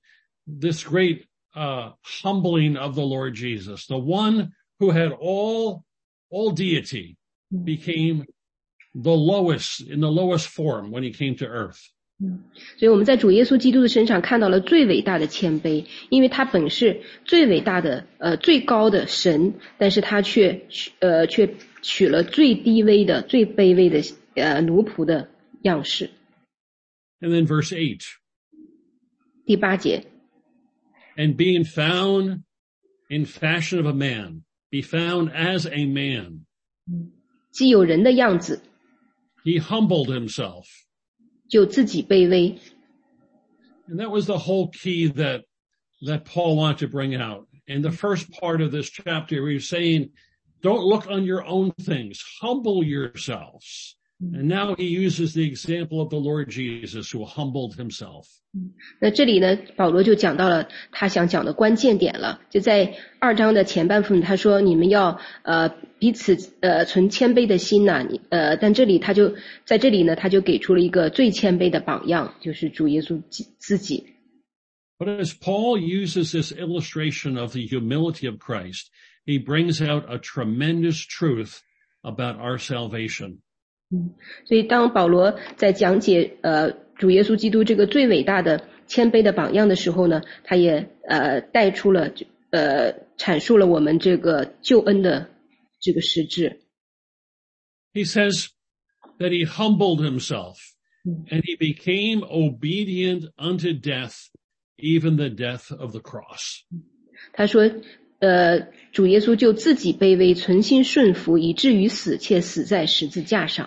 humbling of the Lord Jesus. The one who had all deity became the lowest, in the lowest form when he came to earth. 所以我们在主耶稣基督的身上看到了最伟大的谦卑，因为他本是最伟大的最高的神，但是他却取了最低微的最卑微的奴仆的样式。 And then verse 8. 第8节 And being found in fashion of a man, be found as a man. 既有人的样子， He humbled himself. 就自己卑微。 And that was the whole key that Paul wanted to bring out. In the first part of this chapter, he was saying, don't look on your own things. Humble yourselves. And now he uses the example of the Lord Jesus who humbled himself. 那这里呢，保罗就讲到了他想讲的关键点了，就在2章的前半部分，他说你们要彼此存谦卑的心呐，但在这里呢，他就给出了一个最谦卑的榜样，就是主耶稣自己。 But as Paul uses this illustration of the humility of Christ, he brings out a tremendous truth about our salvation. 所以当保罗在讲解主耶稣基督这个最伟大的谦卑的榜样的时候呢，他也带出了阐述了我们这个救恩的这个实质。 He says that he humbled himself and he became obedient unto death, even the death of the cross. 他说主耶稣就自己卑微，存心顺服，以至于死，且死在十字架上。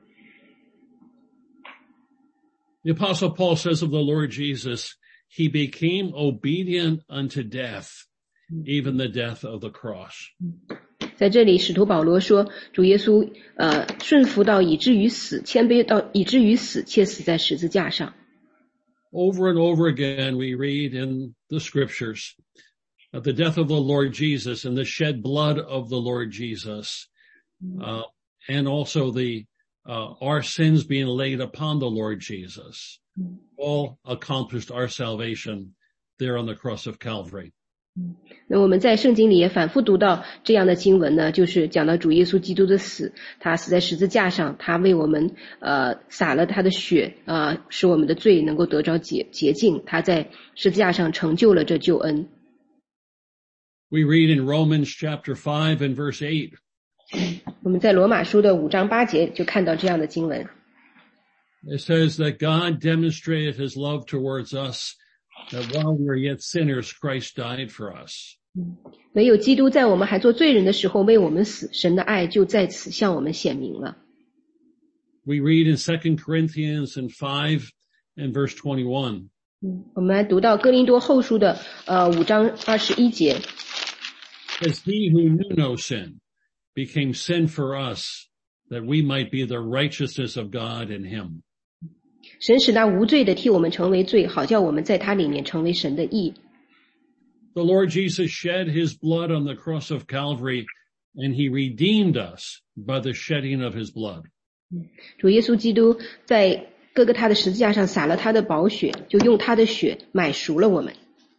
The Apostle Paul says of the Lord Jesus, he became obedient unto death, even the death of the cross. 在这里使徒保罗说主耶稣顺服到以至于死，谦卑到以至于死，且死在十字架上。 Over and over again we read in the scriptures of the death of the Lord Jesus and the shed blood of the Lord Jesus, and also our sins being laid upon the Lord Jesus, all accomplished our salvation there on the cross of Calvary. 那我们在圣经里也反复读到这样的经文呢，就是讲到主耶稣基督的死，他死在十字架上，他为我们洒了他的血，使我们的罪能够得着洁净，他在十字架上成就了这救恩。 We read in Romans chapter 5 and verse 8. 我们在罗马书的5章8节就看到这样的经文。 It says that God demonstrated his love towards us, that while we were yet sinners, Christ died for us. 唯有基督在我们还做罪人的时候为我们死，神的爱就在此向我们显明了。 We read in 2 Corinthians 5 and verse 21. 我们来读到哥林多后书的5章21节。 As he who knew no sin became sin for us, that we might be the righteousness of God in him. 神使那无罪的替我们成为罪，好叫我们在他里面成为神的义。 The Lord Jesus shed his blood on the cross of Calvary, and he redeemed us by the shedding of his blood. 主耶稣基督在各个他的十字架上洒了他的宝血，就用他的血买赎了我们。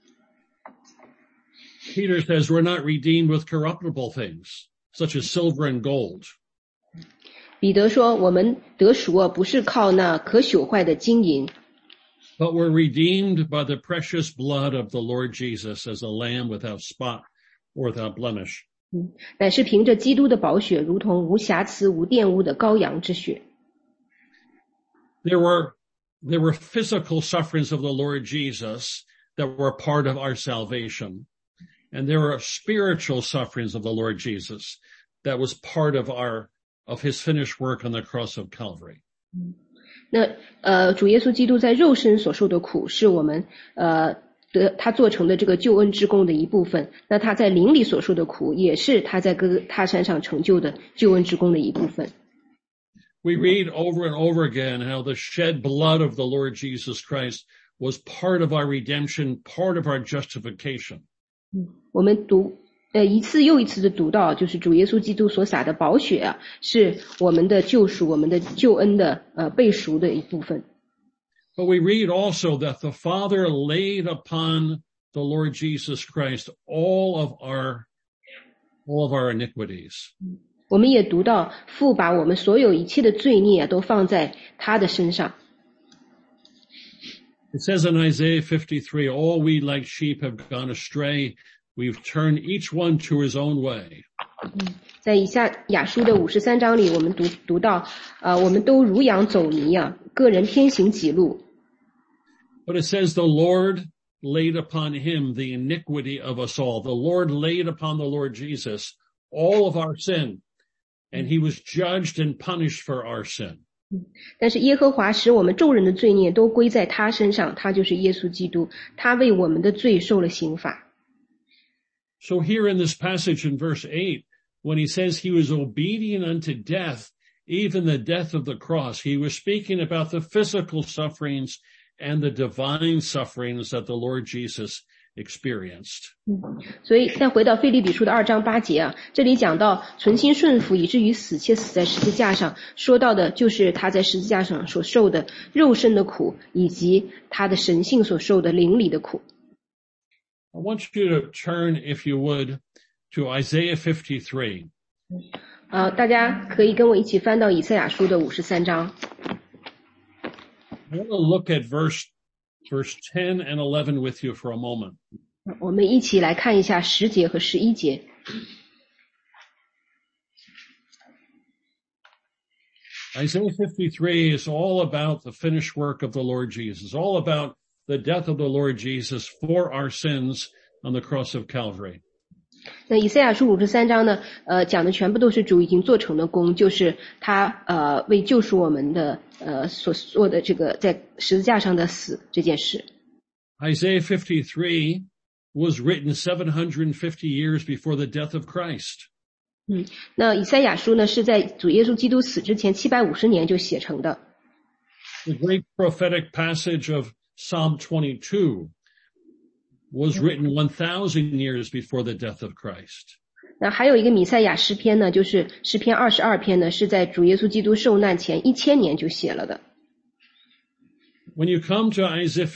Peter says we're not redeemed with corruptible things, such as silver and gold. 彼得说我们得赎不是靠那可朽坏的金银， But we're redeemed by the precious blood of the Lord Jesus as a lamb without spot or without blemish. 乃是凭着基督的宝血，如同无瑕疵无玷污的羔羊之血。 There were physical sufferings of the Lord Jesus that were part of our salvation. And there are spiritual sufferings of the Lord Jesus that was part of his finished work on the cross of Calvary. 那主耶稣基督在肉身所受的苦是我们他做成的这个救恩之功的一部分，那他在灵里所受的苦也是他在哥哥他身上成就的救恩之功的一部分。 We read over and over again how the shed blood of the Lord Jesus Christ was part of our redemption, part of our justification. 我们一次又一次的读到，就是主耶稣基督所洒的宝血啊，是我们的救赎，我们的救恩的背赎的一部分。 But we read also that the Father laid upon the Lord Jesus Christ all of our iniquities. 我们也读到父把我们所有一切的罪孽都放在他的身上。 It says in Isaiah 53, all we like sheep have gone astray. We've turned each one to his own way. 在以赛亚书的53章里，我们读到我们都如羊走迷啊，个人偏行己路。 But it says the Lord laid upon him the iniquity of us all. The Lord laid upon the Lord Jesus all of our sin, and he was judged and punished for our sin. 但是耶和华使我们众人的罪孽都归在他身上，他就是耶稣基督，他为我们的罪受了刑罚。 So here in this passage in verse 8, when he says he was obedient unto death, even the death of the cross, he was speaking about the physical sufferings and the divine sufferings that the Lord Jesus experienced. 所以再回到腓立比书的2章8节啊，这里讲到存心顺服以至于死，且死在十字架上，说到的就是他在十字架上所受的肉身的苦，以及他的神性所受的灵里的苦。 I want you to turn, if you would, to Isaiah 53. 大家可以跟我一起翻到以赛亚书的53章。 I want to look at verse 10 and 11 with you for a moment. 我们一起来看一下10节和11节。 Isaiah 53 is all about the finished work of the Lord Jesus, all about the death of the Lord Jesus for our sins on the cross of Calvary. 那以赛亚书53章呢，讲的全部都是主已经做成的功，就是他为救赎我们的所做的这个在十字架上的死这件事。 Isaiah 53 was written 750 years before the death of Christ. 那以赛亚书呢是在主耶稣基督死之前750年就写成的。 The great prophetic passage of Psalm 22 was written 1,000 years before the death of Christ. 那还有一个弥赛亚诗篇呢，就是诗篇22篇呢，是在主耶稣基督受难前1000年就写了的。 When you come to Isaiah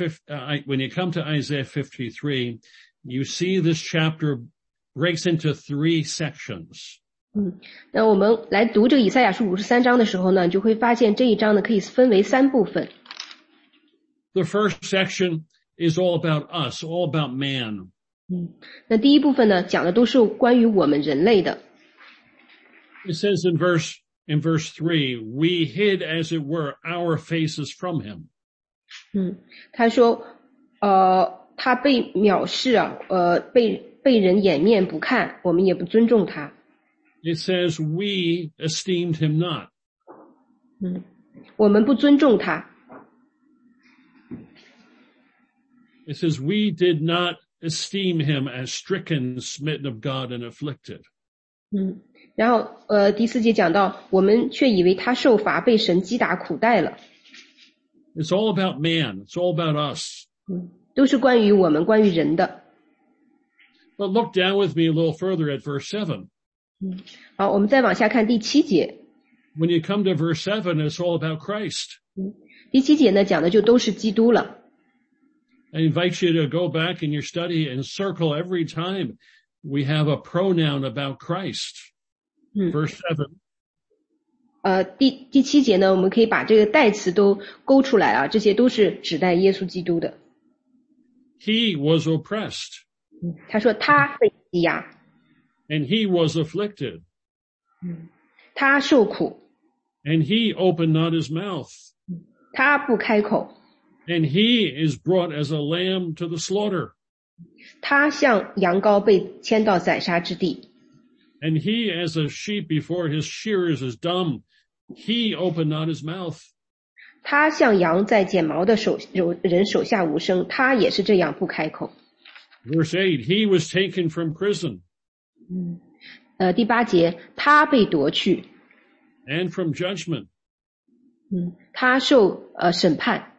53, you see this chapter breaks into 3 sections. 那我们来读这个以赛亚书53章的时候呢，你就会发现这一章呢可以分为3部分。 The first section is all about us, all about man. 那第一部分呢，讲的都是关于我们人类的。 It says in verse 3, we hid as it were our faces from him. 他说他被藐视啊，被人掩面不看，我们也不尊重他。 It says we esteemed him not. 我们不尊重他。 It says we did not esteem him as stricken, smitten of God and afflicted. 然后第4节讲到，我们却以为他受罚，被神击打苦待了。 It's all about man. It's all about us. 都是关于我们，关于人的。 But look down with me a little further at verse 7. 好，我们再往下看第7节。 When you come to verse 7, it's all about Christ. 第7节呢，讲的就都是基督了。 I invite you to go back in your study and circle every time we have a pronoun about Christ. Verse 7. 第7节呢，我们可以把这个代词都勾出来啊，这些都是指代耶稣基督的。 He was oppressed. 他说他被欺压。 And he was afflicted. 他受苦， And he opened not his mouth. 他不开口， And he is brought as a lamb to the slaughter. 他像羊羔被牵到宰杀之地。 And he as a sheep before his shearers is dumb. He opened not his mouth. 他像羊在剪毛的人手下无声，他也是这样不开口。 Verse 8, he was taken from prison 第8节，他被夺去， and from judgment. 他受审判。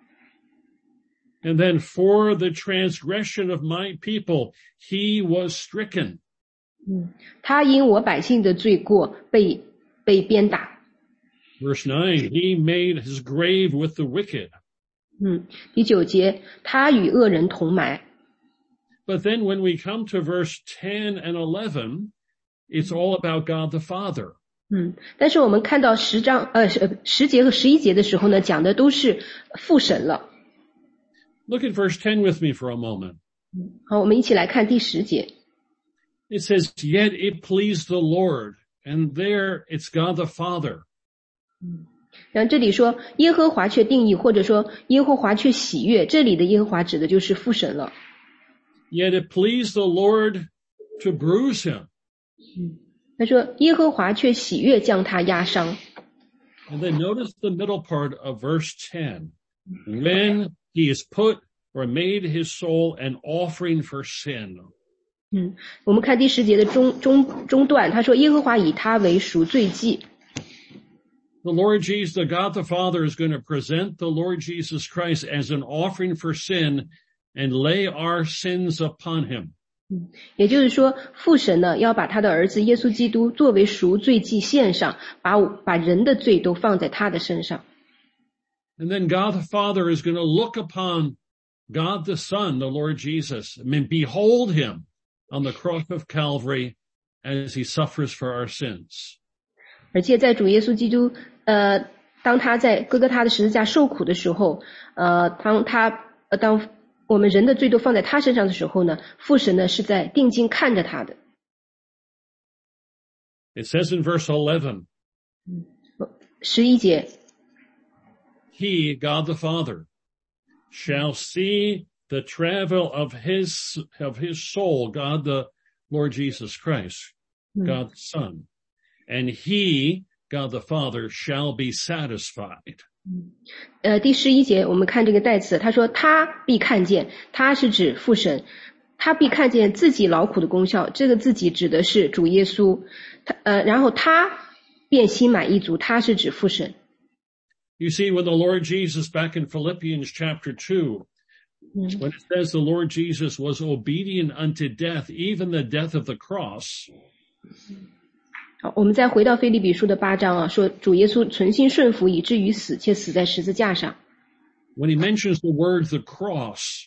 And then for the transgression of my people, he was stricken. 他因我百姓的罪过被鞭打。 Verse 9, he made his grave with the wicked. 第9节，他与恶人同埋。 But then when we come to verse 10 and 11, it's all about God the Father. 但是我们看到10节和11节的时候呢，讲的都是父神了。 Look at verse 10 with me for a moment. 好，我们一起来看第10节。 It says, yet it pleased the Lord. And there it's God the Father. 然后这里说耶和华却定义，或者说耶和华却喜悦，这里的耶和华指的就是父神了。 Yet it pleased the Lord to bruise him. 他说耶和华却喜悦将他压伤。 And then notice the middle part of verse 10. When he is put or made his soul an offering for sin. 我们看第10节的中段，他说耶和华以他为赎罪祭。 The Lord Jesus, the God the Father, is going to present the Lord Jesus Christ as an offering for sin and lay our sins upon him. 也就是说，父神呢要把他的儿子耶稣基督作为赎罪祭献上，把人的罪都放在他的身上。 And then God the Father is going to look upon God the Son, the Lord Jesus, and behold him on the cross of Calvary as he suffers for our sins. 而且在主耶稣基督当他在哥哥他的十字架受苦的时候，当我们人的罪都放在他身上的时候呢，父神呢是在定睛看着他的。 It says in verse 11, 11节， he, God the Father, shall see the travel of his soul, God the Lord Jesus Christ, God the Son, and he, God the Father, shall be satisfied. 第11节我们看这个代词，他说他必看见，他是指父神，他必看见自己劳苦的功效，这个自己指的是主耶稣，然后他便心满意足，他是指父神。 You see, when the Lord Jesus, back in Philippians chapter 2, when it says the Lord Jesus was obedient unto death, even the death of the cross. 好，我们再回到腓立比书的8章啊，说主耶稣存心顺服，以至于死，且死在十字架上。 When he mentions the word the cross,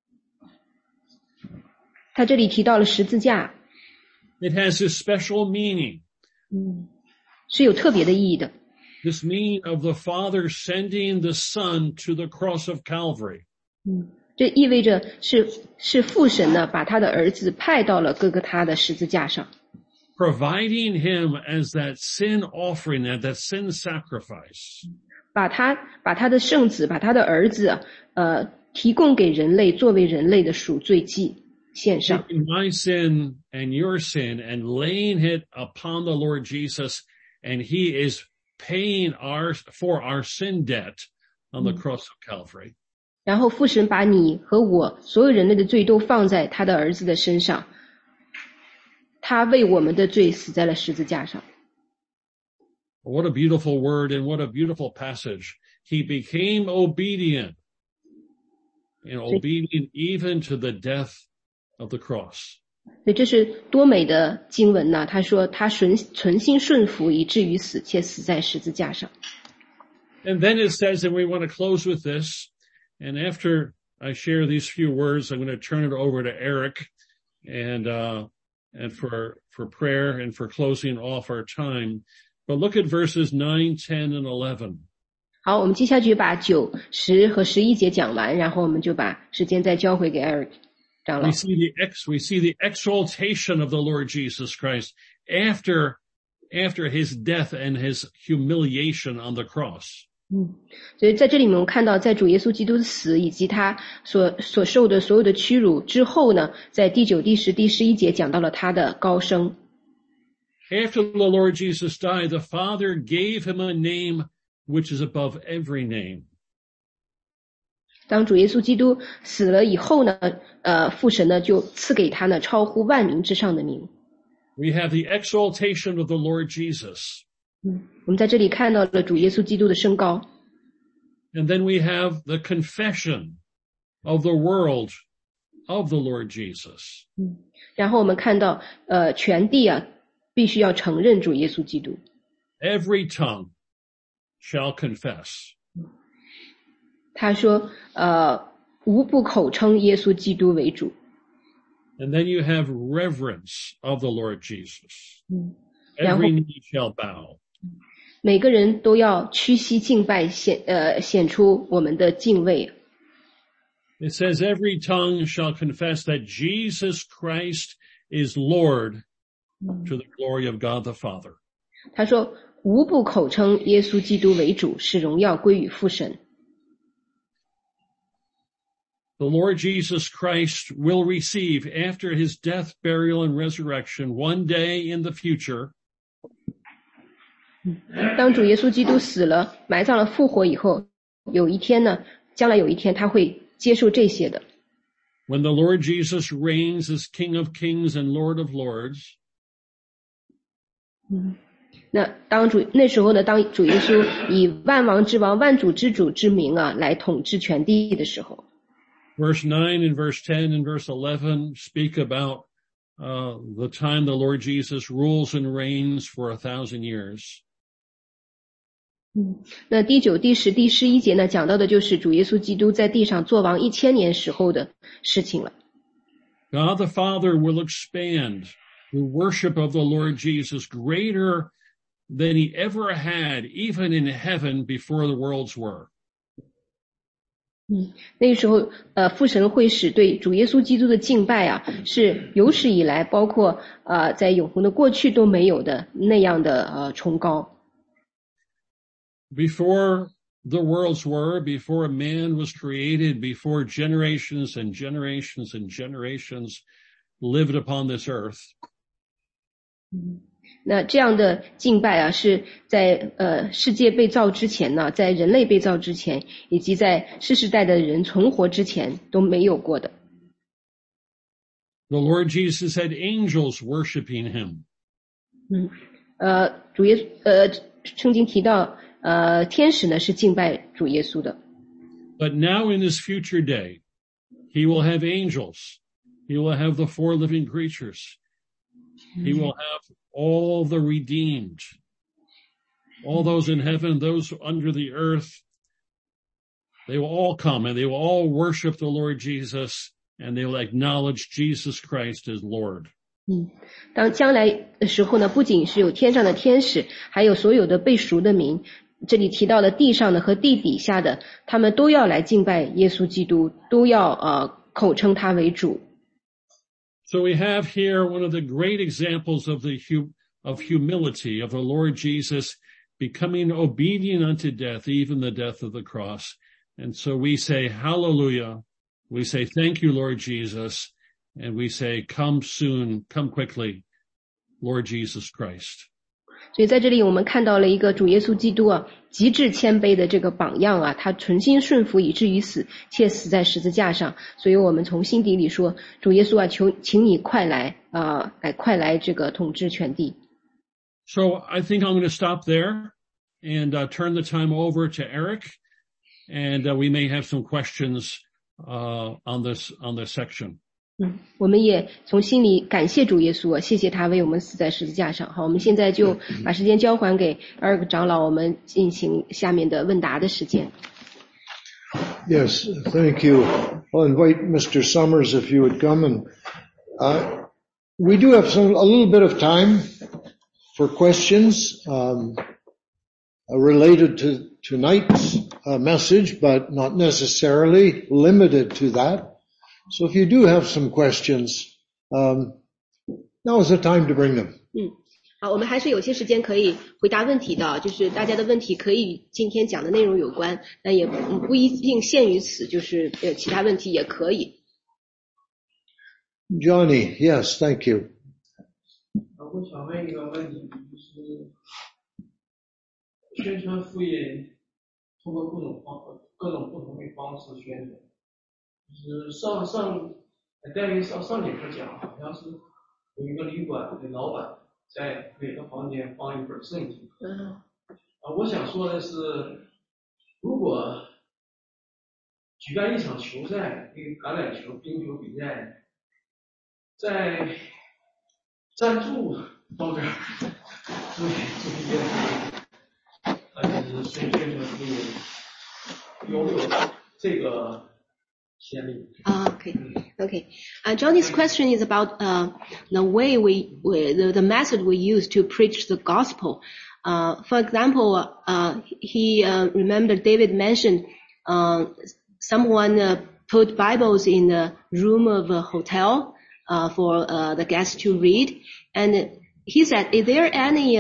他这里提到了十字架， it has a special meaning. 是有特别的意义的。 This meaning of the Father sending the Son to the cross of Calvary. 这意味着是父神呢把他的儿子派到了哥哥他的十字架上， Providing him as that sin offering, that sin sacrifice. 把他的圣子，把他的儿子提供给人类，作为人类的赎罪祭献上。 Taking my sin and your sin and laying it upon the Lord Jesus, and he is paying for our sin debt on the cross of Calvary. 然后父神把你和我所有人类的罪都放在他的儿子的身上，他为我们的罪死在了十字架上。 What a beautiful word and what a beautiful passage. He became obedient, and obedient even to the death of the cross. 所以这是多美的经文呢！他说他存心顺服，以至于死，且死在十字架上。 And then it says, and we want to close with this, and after I share these few words, I'm going to turn it over to Eric and for prayer and for closing off our time. But look at verses 9, 10, and 11. 好，我们接下去把9、10和11节讲完，然后我们就把时间再交回给 Eric。 长老。 We see the exaltation of the Lord Jesus Christ after his death and his humiliation on the cross. 所以在这里面我们看到，在主耶稣基督的死以及他所受的所有的屈辱之后呢，在第9、第10、第11节讲到了他的高升。 After the Lord Jesus died, the Father gave him a name which is above every name. 当主耶稣基督死了以后呢，父神呢就赐给他呢超乎万名之上的名。 We have the exaltation of the Lord Jesus. 我们在这里看到了主耶稣基督的升高。 And then we have the confession of the world of the Lord Jesus. 然后我们看到，全地啊，必须要承认主耶稣基督。 Every tongue shall confess. 他说，无不口称耶稣基督为主。 And then you have reverence of the Lord Jesus. Every knee shall bow. 每个人都要屈膝敬拜，显出我们的敬畏。 It says every tongue shall confess that Jesus Christ is Lord to the glory of God the Father. 他说，无不口称耶稣基督为主，使荣耀归于父神。 The Lord Jesus Christ will receive after his death, burial, and resurrection one day in the future. 当主耶稣基督死了、埋葬了、复活以后，有一天呢，将来有一天他会接受这些的。 When the Lord Jesus reigns as King of Kings and Lord of Lords. 那时候呢，当主耶稣以万王之王、万主之主之名啊，来统治全地的时候。 Verse 9 and verse 10 and verse 11 speak about the time the Lord Jesus rules and reigns for 1,000 years. 那第9、第10、第11节呢，讲到的就是主耶稣基督在地上作王1000年时候的事情了。 God the Father will expand the worship of the Lord Jesus greater than he ever had, even in heaven before the worlds were. 那个时候，父神会使对主耶稣基督的敬拜啊，是有史以来，包括在永恒的过去都没有的那样的崇高。 Before the worlds were, before man was created, before generations and generations and generations lived upon this earth. 那这样的敬拜啊，是在世界被造之前呢，在人类被造之前，以及在世世代的人存活之前都没有过的。 The Lord Jesus had angels worshiping him. 圣经提到，天使呢是敬拜主耶稣的。 But now in this future day, he will have angels. He will have the 4 living creatures. He will have all the redeemed, all those in heaven, those under the earth. They will all come and they will all worship the Lord Jesus and they will acknowledge Jesus Christ as Lord. 当将来的时候呢，不仅是有天上的天使，还有所有的被赎的民，这里提到了地上的和地底下的，他们都要来敬拜耶稣基督，都要口称他为主。 So we have here one of the great examples of humility of the Lord Jesus becoming obedient unto death, even the death of the cross. And so we say hallelujah. We say thank you, Lord Jesus. And we say come soon, come quickly, Lord Jesus Christ. 所以在这里我们看到了一个主耶稣基督啊，极致谦卑的这个榜样啊，他存心顺服以至于死，且死在十字架上。所以我们从心底里说，主耶稣啊，请你快来快来这个统治全地。 So I think I'm going to stop there and turn the time over to Eric, and we may have some questions on this section. 我们也从心里感谢主耶稣啊，谢谢他为我们死在十字架上。好，我们现在就把时间交还给Eric长老，我们进行下面的问答的时间。 Yes, thank you. I'll invite Mr. Summers if you would come, and we do have a little bit of time for questions related to tonight's message, but not necessarily limited to that. So if you do have some questions, now is the time to bring them. 好，我们还是有些时间可以回答问题的，就是大家的问题可以与今天讲的内容有关，但也不一定限于此，就是其他问题也可以。 Johnny, yes, thank you. 我想问一个问题，就是宣传福音通过各种不同的方式宣传，就是上节课讲，好像是有一个旅馆的老板在每个房间放一本圣经。我想说的是，如果举办一场球赛，一个橄榄球、冰球比赛，在赞助方面注意一点，就是宣传福音有没有这个先例 Okay. Johnny's question is about the way the method we use to preach the gospel. For example, he remembered David mentioned someone put Bibles in the room of a hotel for the guests to read, and he said, "Is there any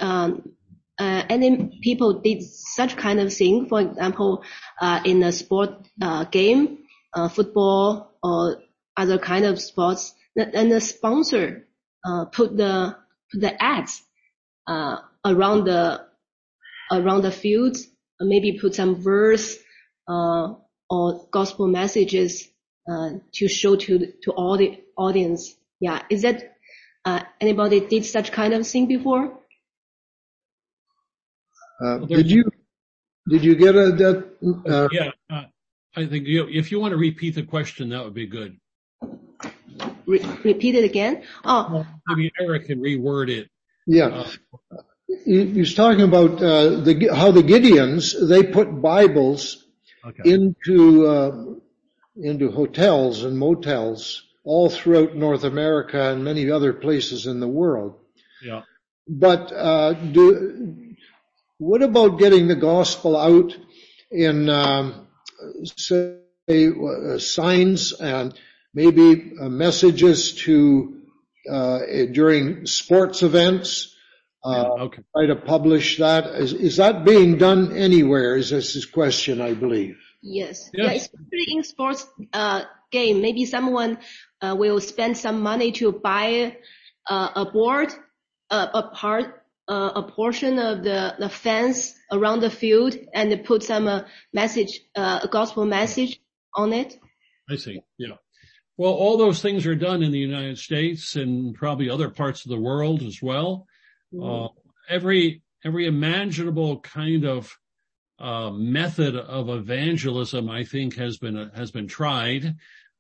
people did such kind of thing? For example, in a sport game." Football or other kind of sports, and the sponsor put the ads around the fields, maybe put some verse or gospel messages to show to all the audience. Yeah, is that anybody did such kind of thing before? Did you get that? Yeah. I think if you want to repeat the question, that would be good. Repeat it again? Well, maybe Eric can reword it. Yeah. He's talking about how the Gideons, they put Bibles into hotels and motels all throughout North America and many other places in the world. Yeah. But what about getting the gospel out in say signs and maybe messages to during sports events? Try to publish that. Is that being done anywhere? Is this his question, I believe? Yes. Yeah, especially in sports game. Maybe someone will spend some money to buy a board, a portion of the fence around the field, and put some message, a gospel message on it. I see. Yeah. Well, all those things are done in the United States and probably other parts of the world as well. Every imaginable kind of method of evangelism, I think, has been tried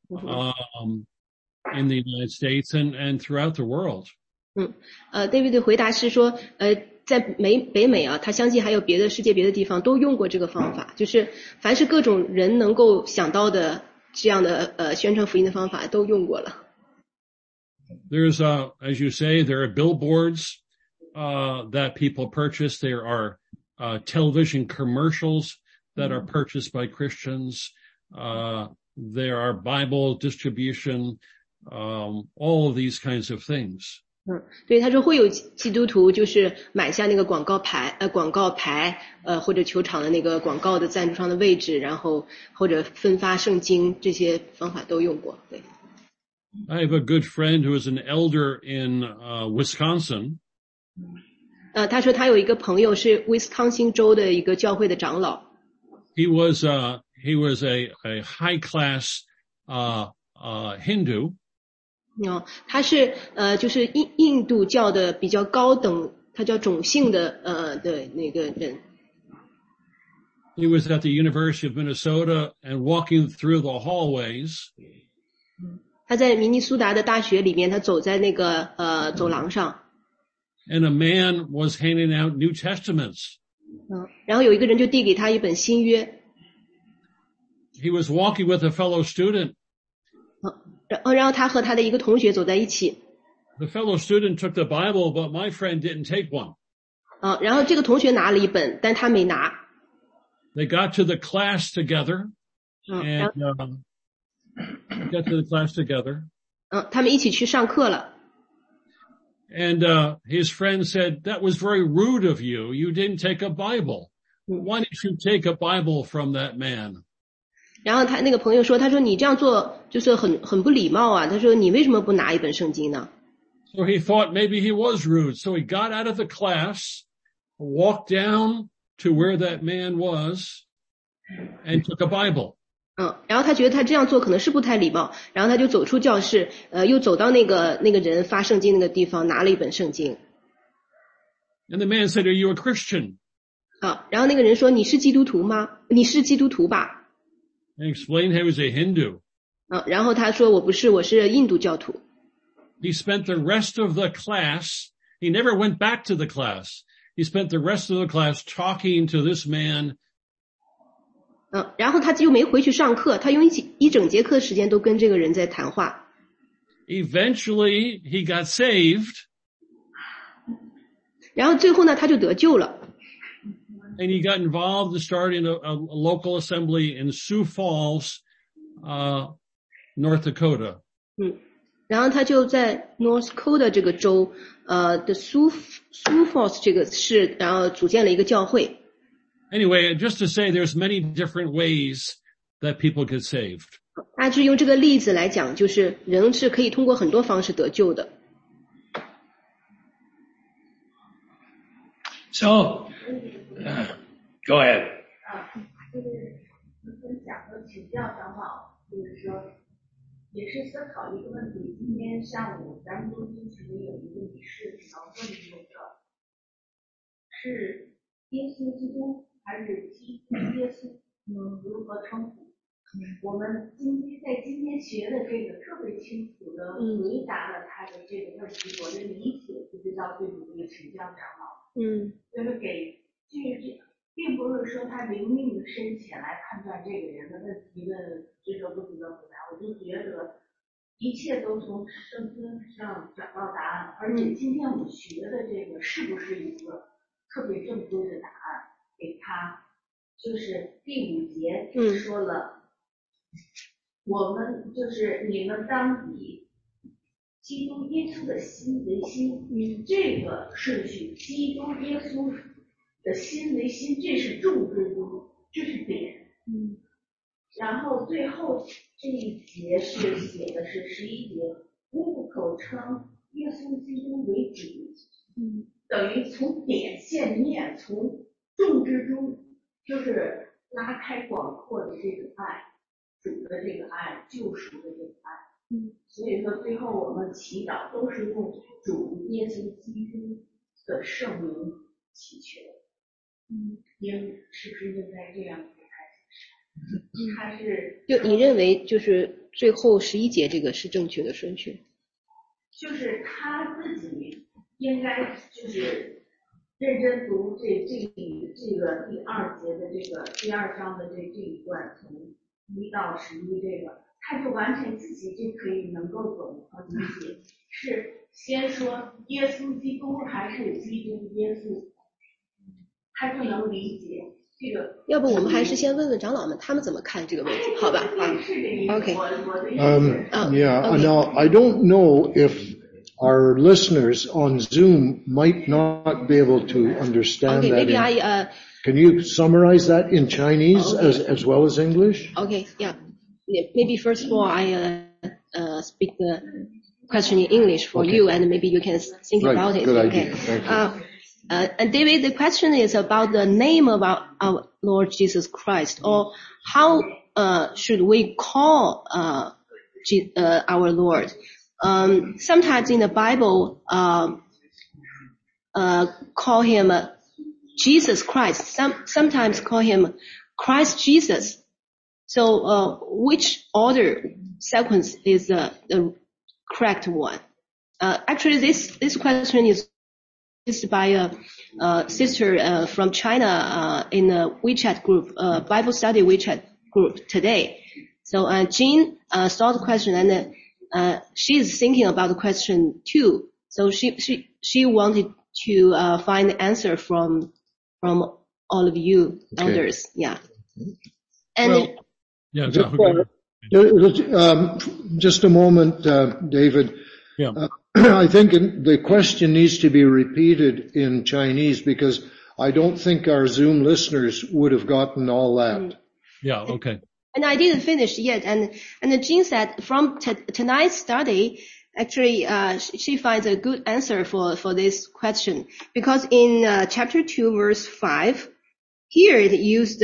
in the United States and throughout the world. David 的回答是说，在北美啊，他相信还有世界别的地方都用过这个方法，就是凡是各种人能够想到的这样的宣传福音的方法都用过了。 There's as you say, there are billboards that people purchase. There are television commercials that are purchased by Christians. There are Bible distribution, all of these kinds of things. 对，他说会有基督徒就是买下那个广告牌或者球场的那个广告的赞助商的位置，然后或者分发圣经，这些方法都用过。对。 I have a good friend who is an elder in Wisconsin. 他说他有一个朋友是威斯康星州的一个教会的长老。 He was a high class Hindu. 他是就是印度教的比较高等，他叫种姓的的那个人。 He was at the University of Minnesota and walking through the hallways. 他在明尼苏达的大学里面，他走在那个走廊上。 And a man was handing out New Testaments. 然后有一个人就递给他一本新约。 He was walking with a fellow student. 然后他和他的一个同学走在一起。 The fellow student took the Bible, but my friend didn't take one. 然后这个同学拿了一本，但他没拿。 They got to the class together, and got to the class together. 他们一起去上课了。 And his friend said, that was very rude of you. You didn't take a Bible. Why didn't you take a Bible from that man? 然后他那个朋友说，他说你这样做就是很不礼貌啊。他说你为什么不拿一本圣经呢？ So he thought maybe he was rude. So he got out of the class, walked down to where that man was, and took a Bible. 然后他觉得他这样做可能是不太礼貌，然后他就走出教室，又走到那个人发圣经那个地方，拿了一本圣经。 And the man said, "Are you a Christian?" 然后那个人说：“你是基督徒吗？你是基督徒吧？” And explained he was a Hindu. 然后他说：“我不是，我是印度教徒。” He spent the rest of the class. He never went back to the class. He spent the rest of the class talking to this man. 然后他就没回去上课，他用一整节课时间都跟这个人在谈话。 Eventually, he got saved. 然后最后呢，他就得救了。 And he got involved in starting a local assembly in Sioux Falls, North Dakota. 然后他就在 North Dakota 这个州，的 Sioux Falls 这个市，然后组建了一个教会。 Anyway, just to say there's many different ways that people get saved. 他是用这个例子来讲，就是人是可以通过很多方式得救的。 So, go ahead. 就是分享和请教长老，就是说，也是思考一个问题。今天上午咱们中心群里有一个女士想问这个，是耶稣基督还是基督耶稣？如何称呼？我们今天学的这个特别清楚的回答了他的这个问题，我的理解不知道对不对，请教长老。就是并不是说他灵命的深浅来判断这个人的问题的值得不值得回答，我就觉得一切都从圣经上找到答案，而且今天我们学的这个是不是一个特别正规的答案？给他就是第5节说了，我们就是你们当以基督耶稣的心为心，这个顺序，基督耶稣的心为心，这是重之中，这是点。然后最后这一节是写的是11节，不口称耶稣基督为主，等于从点线面，从重之中，就是拉开广阔的这个爱，主的这个爱，救赎的这个爱。所以说最后我们祈祷都是用主耶稣基督的圣名祈求。是不是应该这样给他解释？他是就你认为就是最后11节这个是正确的顺序？就是他自己应该就是认真读这个第2节的这个第2章的这一段，从1到11这个，他就完全自己就可以能够懂和理解，是先说耶稣基督还是基督耶稣，他就能理解这个。 要不我们还是先问问长老们他们怎么看这个问题，好吧？OK. Now I don't know if our listeners on Zoom might not be able to understand that. Maybe Can you summarize that in Chinese as well as English? Okay, yeah. Maybe first of all, I speak the question in English for you, and maybe you can think about it. Good idea. Thank you. And David, the question is about the name of our Lord Jesus Christ, or how should we call our Lord? Sometimes in the Bible, call him Jesus Christ. Sometimes call him Christ Jesus. So, which order sequence is the correct one? Actually, this question is by a sister from China in a WeChat group, Bible study WeChat group today. So, Jean saw the question, and she is thinking about the question too. So she wanted to find the answer from all of you elders. Yeah. And Just a moment, David. Yeah. I think the question needs to be repeated in Chinese because I don't think our Zoom listeners would have gotten all that. Yeah, okay. And I didn't finish yet. And Jean said from tonight's study, actually, she finds a good answer for this question. Because in chapter 2, verse 5, here it used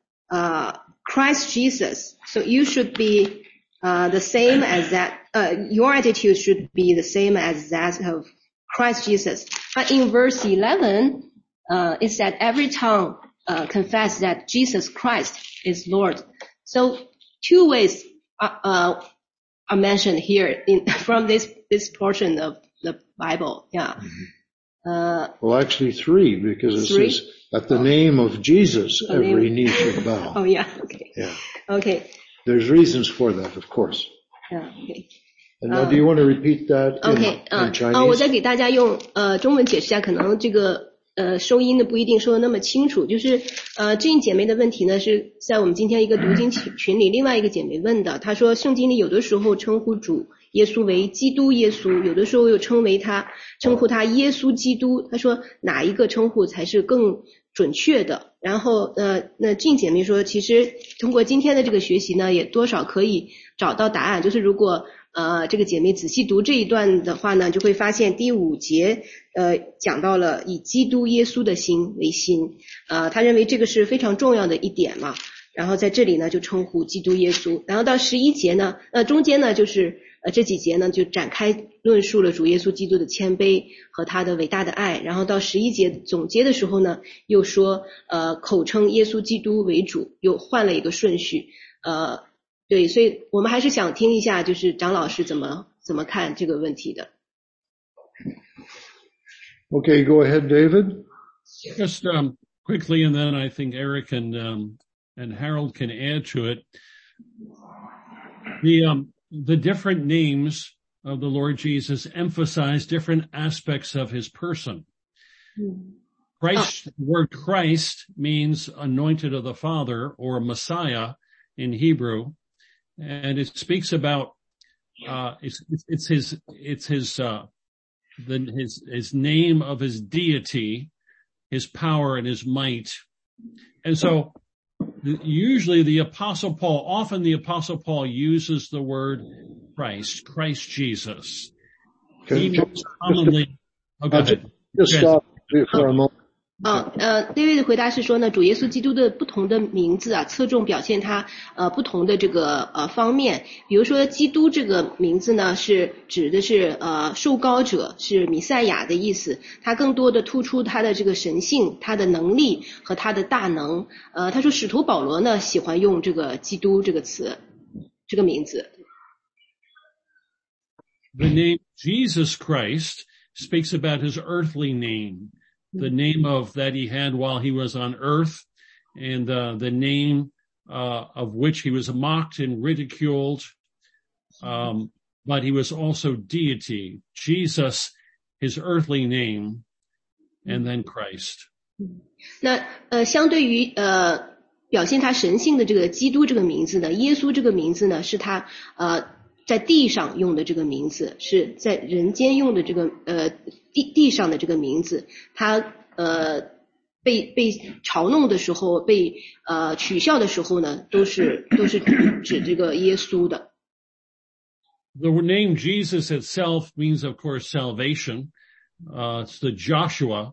Christ Jesus. So you should be the same as that. Your attitude should be the same as that of Christ Jesus. But in verse 11, it said every tongue confess that Jesus Christ is Lord. So two ways are mentioned here from this portion of the Bible. Yeah. Well, actually three, because it says at the name of Jesus, every knee should bow. Oh, yeah. Okay. Yeah. Okay. There's reasons for that, of course. Yeah. Okay. And now, do you want to repeat that in Chinese? 我再给大家用中文解释一下，可能这个收音的不一定说的那么清楚。就是这姐妹的问题呢，是在我们今天一个读经群里，另外一个姐妹问的。她说，圣经里有的时候称呼主耶稣为基督耶稣，有的时候又称呼他耶稣基督。她说哪一个称呼才是更准确的？然后那这姐妹说，其实通过今天的这个学习呢，也多少可以找到答案。就是如果这个姐妹仔细读这一段的话呢，就会发现第5节讲到了以基督耶稣的心为心，他认为这个是非常重要的一点嘛。然后在这里呢就称呼基督耶稣，然后到11节呢，中间呢就是这几节呢就展开论述了主耶稣基督的谦卑和他的伟大的爱，然后到11节总结的时候呢，又说口称耶稣基督为主，又换了一个顺序。对，所以我们还是想听一下，就是张老师怎么看这个问题的。 Okay, go ahead, David. Just quickly, and then I think Eric and Harold can add to it. The different names of the Lord Jesus emphasize different aspects of his person. Christ, the word Christ means anointed of the Father or Messiah in Hebrew. And it speaks about, it's his name of his deity, his power and his might. And so usually the Apostle Paul uses the word Christ Jesus. He most commonly, just stop for a moment. David 的回答是说呢，主耶稣基督的不同的名字啊，侧重表现他不同的这个方面。比如说基督这个名字呢，是指的是受膏者，是弥赛亚的意思。他更多的突出他的这个神性，他的能力和他的大能。他说使徒保罗呢喜欢用这个基督这个词，这个名字。 The name Jesus Christ speaks about his earthly name. The name of that he had while he was on earth, and the name of which he was mocked and ridiculed, but he was also deity. Jesus, his earthly name, and then Christ. 那相对于表现他神性的这个基督这个名字呢，耶稣这个名字呢是他在地上用的这个名字，是在人间用的这个地上的这个名字。他被嘲弄的时候，被取笑的时候呢，都是指这个耶稣的。 The name Jesus itself means, of course, salvation. It's the Joshua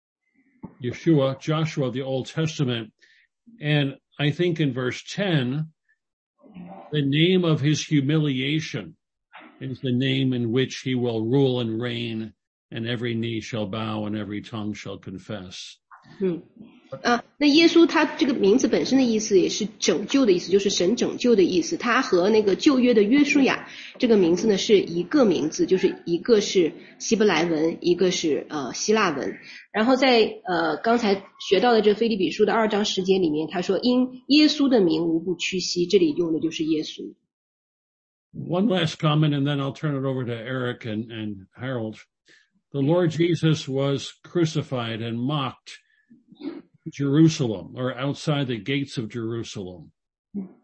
of the Old Testament. And I think in verse 10, the name of his humiliation is the name in which he will rule and reign, and every knee shall bow and every tongue shall confess. 那耶稣他这个名字本身的意思也是拯救的意思，就是神拯救的意思。他和那个旧约的约书亚这个名字呢是一个名字，就是一个是希伯来文，一个是希腊文。然后在刚才学到的这腓立比书的2章10节里面，他说因耶稣的名无不屈膝，这里用的就是耶稣。 One last comment, and then I'll turn it over to Eric and Harold. The Lord Jesus was crucified and mocked Jerusalem, or outside the gates of Jerusalem.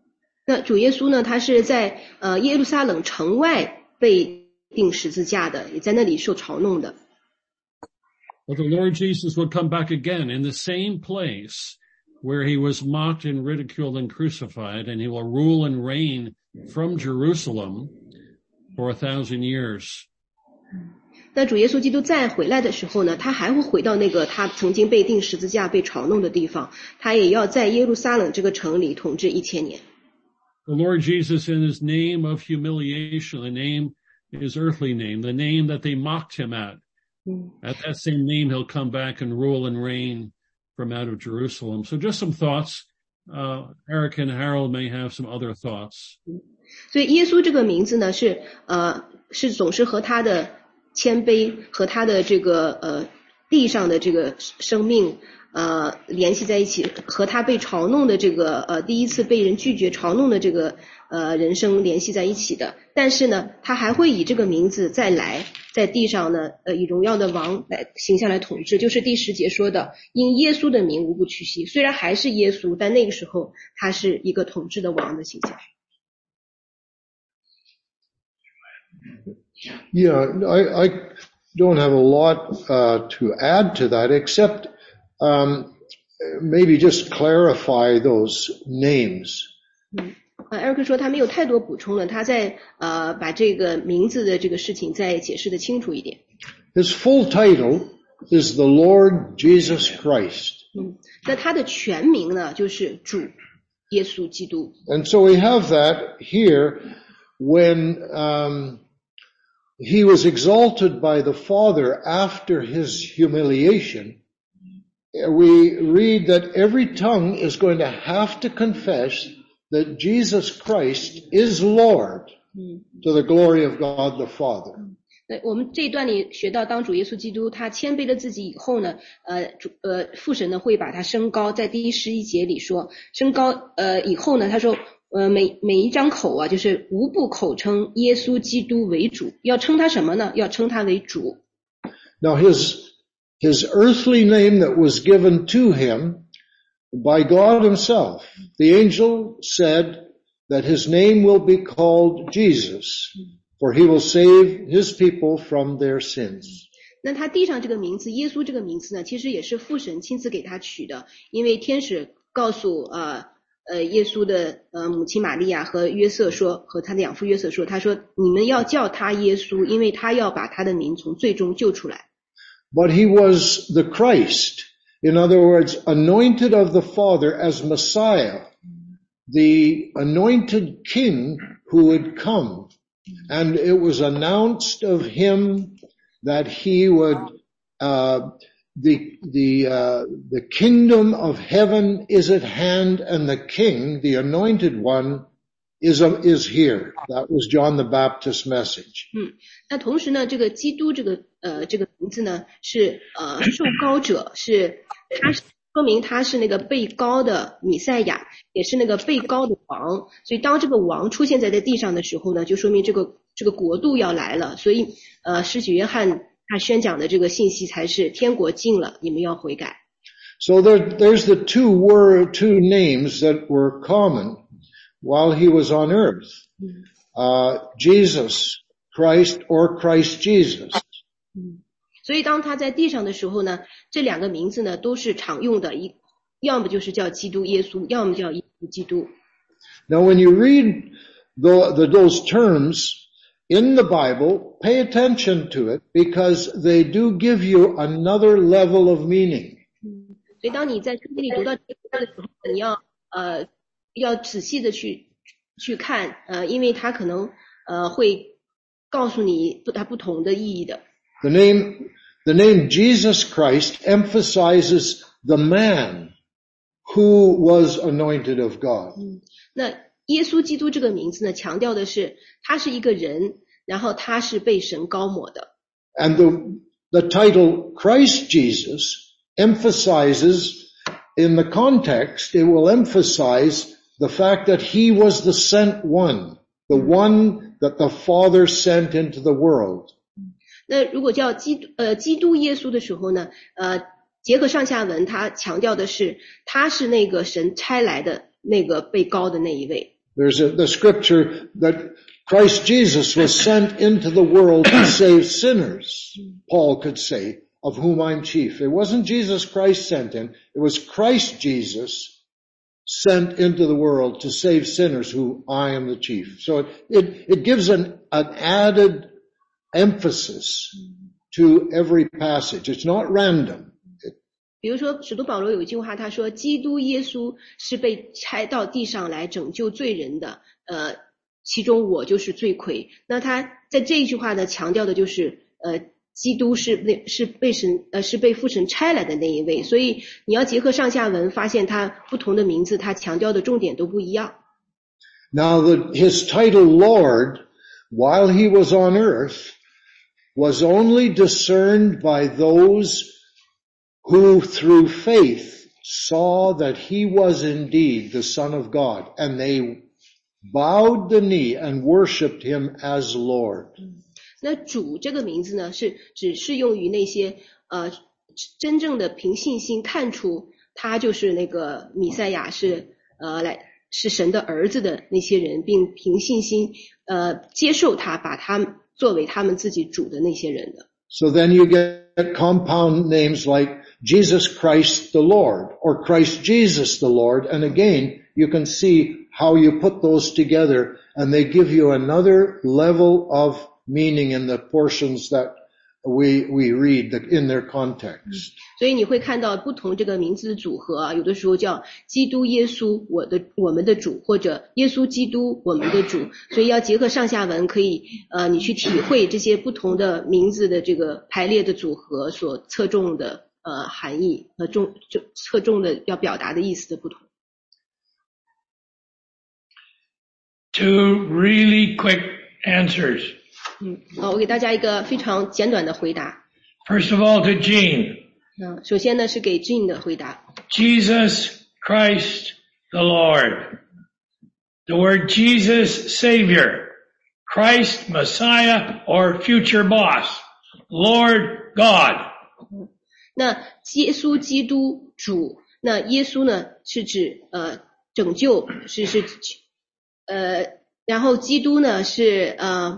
那主耶稣呢，他是在耶路撒冷城外被钉十字架的，也在那里受嘲弄的。 But the Lord Jesus would come back again in the same place where he was mocked and ridiculed and crucified, and he will rule and reign from Jerusalem for 1,000 years. 那主耶稣基督再回来的时候呢，他还会回到那个他曾经被钉十字架被嘲弄的地方，他也要在耶路撒冷这个城里统治1000年。 The Lord Jesus, in his name of humiliation, the name, his earthly name, the name that they mocked him at that same name he'll come back and rule and reign from out of Jerusalem. So just some thoughts. Eric and Harold may have some other thoughts. 所以耶稣这个名字呢，是总是和他的谦卑和他的这个地上的这个生命联系在一起，和他被嘲弄的这个第一次被人拒绝嘲弄的这个人生联系在一起的。但是呢，他还会以这个名字再来在地上呢以荣耀的王来行下来统治，就是第10节说的，因耶稣的名无不屈膝。虽然还是耶稣，但那个时候他是一个统治的王的形象。 Yeah, I don't have a lot to add to that, except maybe just clarify those names. Eric 说他没有太多补充了，他在把这个名字的这个事情再解释的清楚一点。 His full title is the Lord Jesus Christ. 那他的全名呢，就是主耶稣基督。 And so we have that here when he was exalted by the Father after his humiliation. We read that every tongue is going to have to confess that Jesus Christ is Lord to the glory of God the Father. 我们这一段里学到，当主耶稣基督他谦卑了自己以后呢，父神呢会把他升高，在第11节里说，升高以后呢，他说每一张口啊，就是无不口称耶稣基督为主，要称他什么呢？要称他为主。 Now his earthly name that was given to him by God himself, the angel said that his name will be called Jesus, for he will save his people from their sins. 那他地上这个名字，耶稣这个名字呢，其实也是父神亲自给他取的，因为天使告诉耶稣的母亲玛利亚和约瑟说，和他的养父约瑟说，他说你们要叫他耶稣，因为他要把他的民从罪中救出来。 But he was the Christ, in other words, anointed of the Father as Messiah, the anointed king who would come. And it was announced of him that he would, the kingdom of heaven is at hand, and the king, the anointed one, is here. That was John the Baptist's message. 那同时呢，这个基督这个名字呢是受膏者，他是说明他是那个被膏的弥赛亚，也是那个被膏的王。所以当这个王出现在地上的时候呢，就说明这个国度要来了。所以施洗约翰他宣讲的这个信息才是天国近了，你们要悔改。 So there's the two names that were common while he was on earth. Jesus Christ or Christ Jesus. 所以当他在地上的时候呢，这两个名字呢都是常用的，要么就是叫基督耶稣，要么叫耶稣基督。 Now when you read those terms in the Bible, pay attention to it because they do give you another level of meaning. 所以当你在圣经里读到这个的时候，你要仔细的去看，因为它可能会告诉你它不同的意义的。 The name Jesus Christ emphasizes the man who was anointed of God. 那耶稣基督这个名字呢，强调的是他是一个人，然后他是被神膏抹的。 And the title Christ Jesus emphasizes, in the context, it will emphasize the fact that he was the sent one, the one that the Father sent into the world. 那如果叫基督耶稣的时候呢，结合上下文，他强调的是他是那个神差来的那个被膏的那一位。 There's the scripture that Christ Jesus was sent into the world to save sinners, Paul could say, of whom I'm chief. It wasn't Jesus Christ sent in, it was Christ Jesus sent into the world to save sinners who I am the chief. So it gives an added emphasis to every passage. It's not random. 比如说使徒保罗有一句话，他说基督耶稣是被差到地上来拯救罪人的，其中我就是罪魁。那他在这一句话呢强调的就是基督是被父神差来的那一位，所以你要结合上下文发现他不同的名字，他强调的重点都不一样。 Now his title Lord, while he was on earth, was only discerned by those who through faith saw that he was indeed the Son of God, and they bowed the knee and worshipped him as Lord. 那主这个名字呢，只适用于那些真正的凭信心看出他就是那个弥赛亚是神的儿子的那些人，并凭信心接受他，把他作为他们自己主的那些人的。 So then you get compound names like Jesus Christ the Lord or Christ Jesus the Lord, and again you can see how you put those together and they give you another level of meaning in the portions that we read in their context. 所以你会看到不同这个名字的组合啊，有的时候叫基督耶稣我们的主，或者耶稣基督我们的主，所以要结合上下文，可以你去体会这些不同的名字的这个排列的组合所侧重的含义和侧重的要表达的意思的不同。 Two really quick answers. 我给大家一个非常简短的回答。 First of all, to Jean. 首先呢是给 Jean 的回答。 Jesus Christ the Lord. The word Jesus, Savior. Christ, Messiah, or future boss. Lord, God. 那耶稣基督主，那耶稣呢是指拯救，然后基督呢是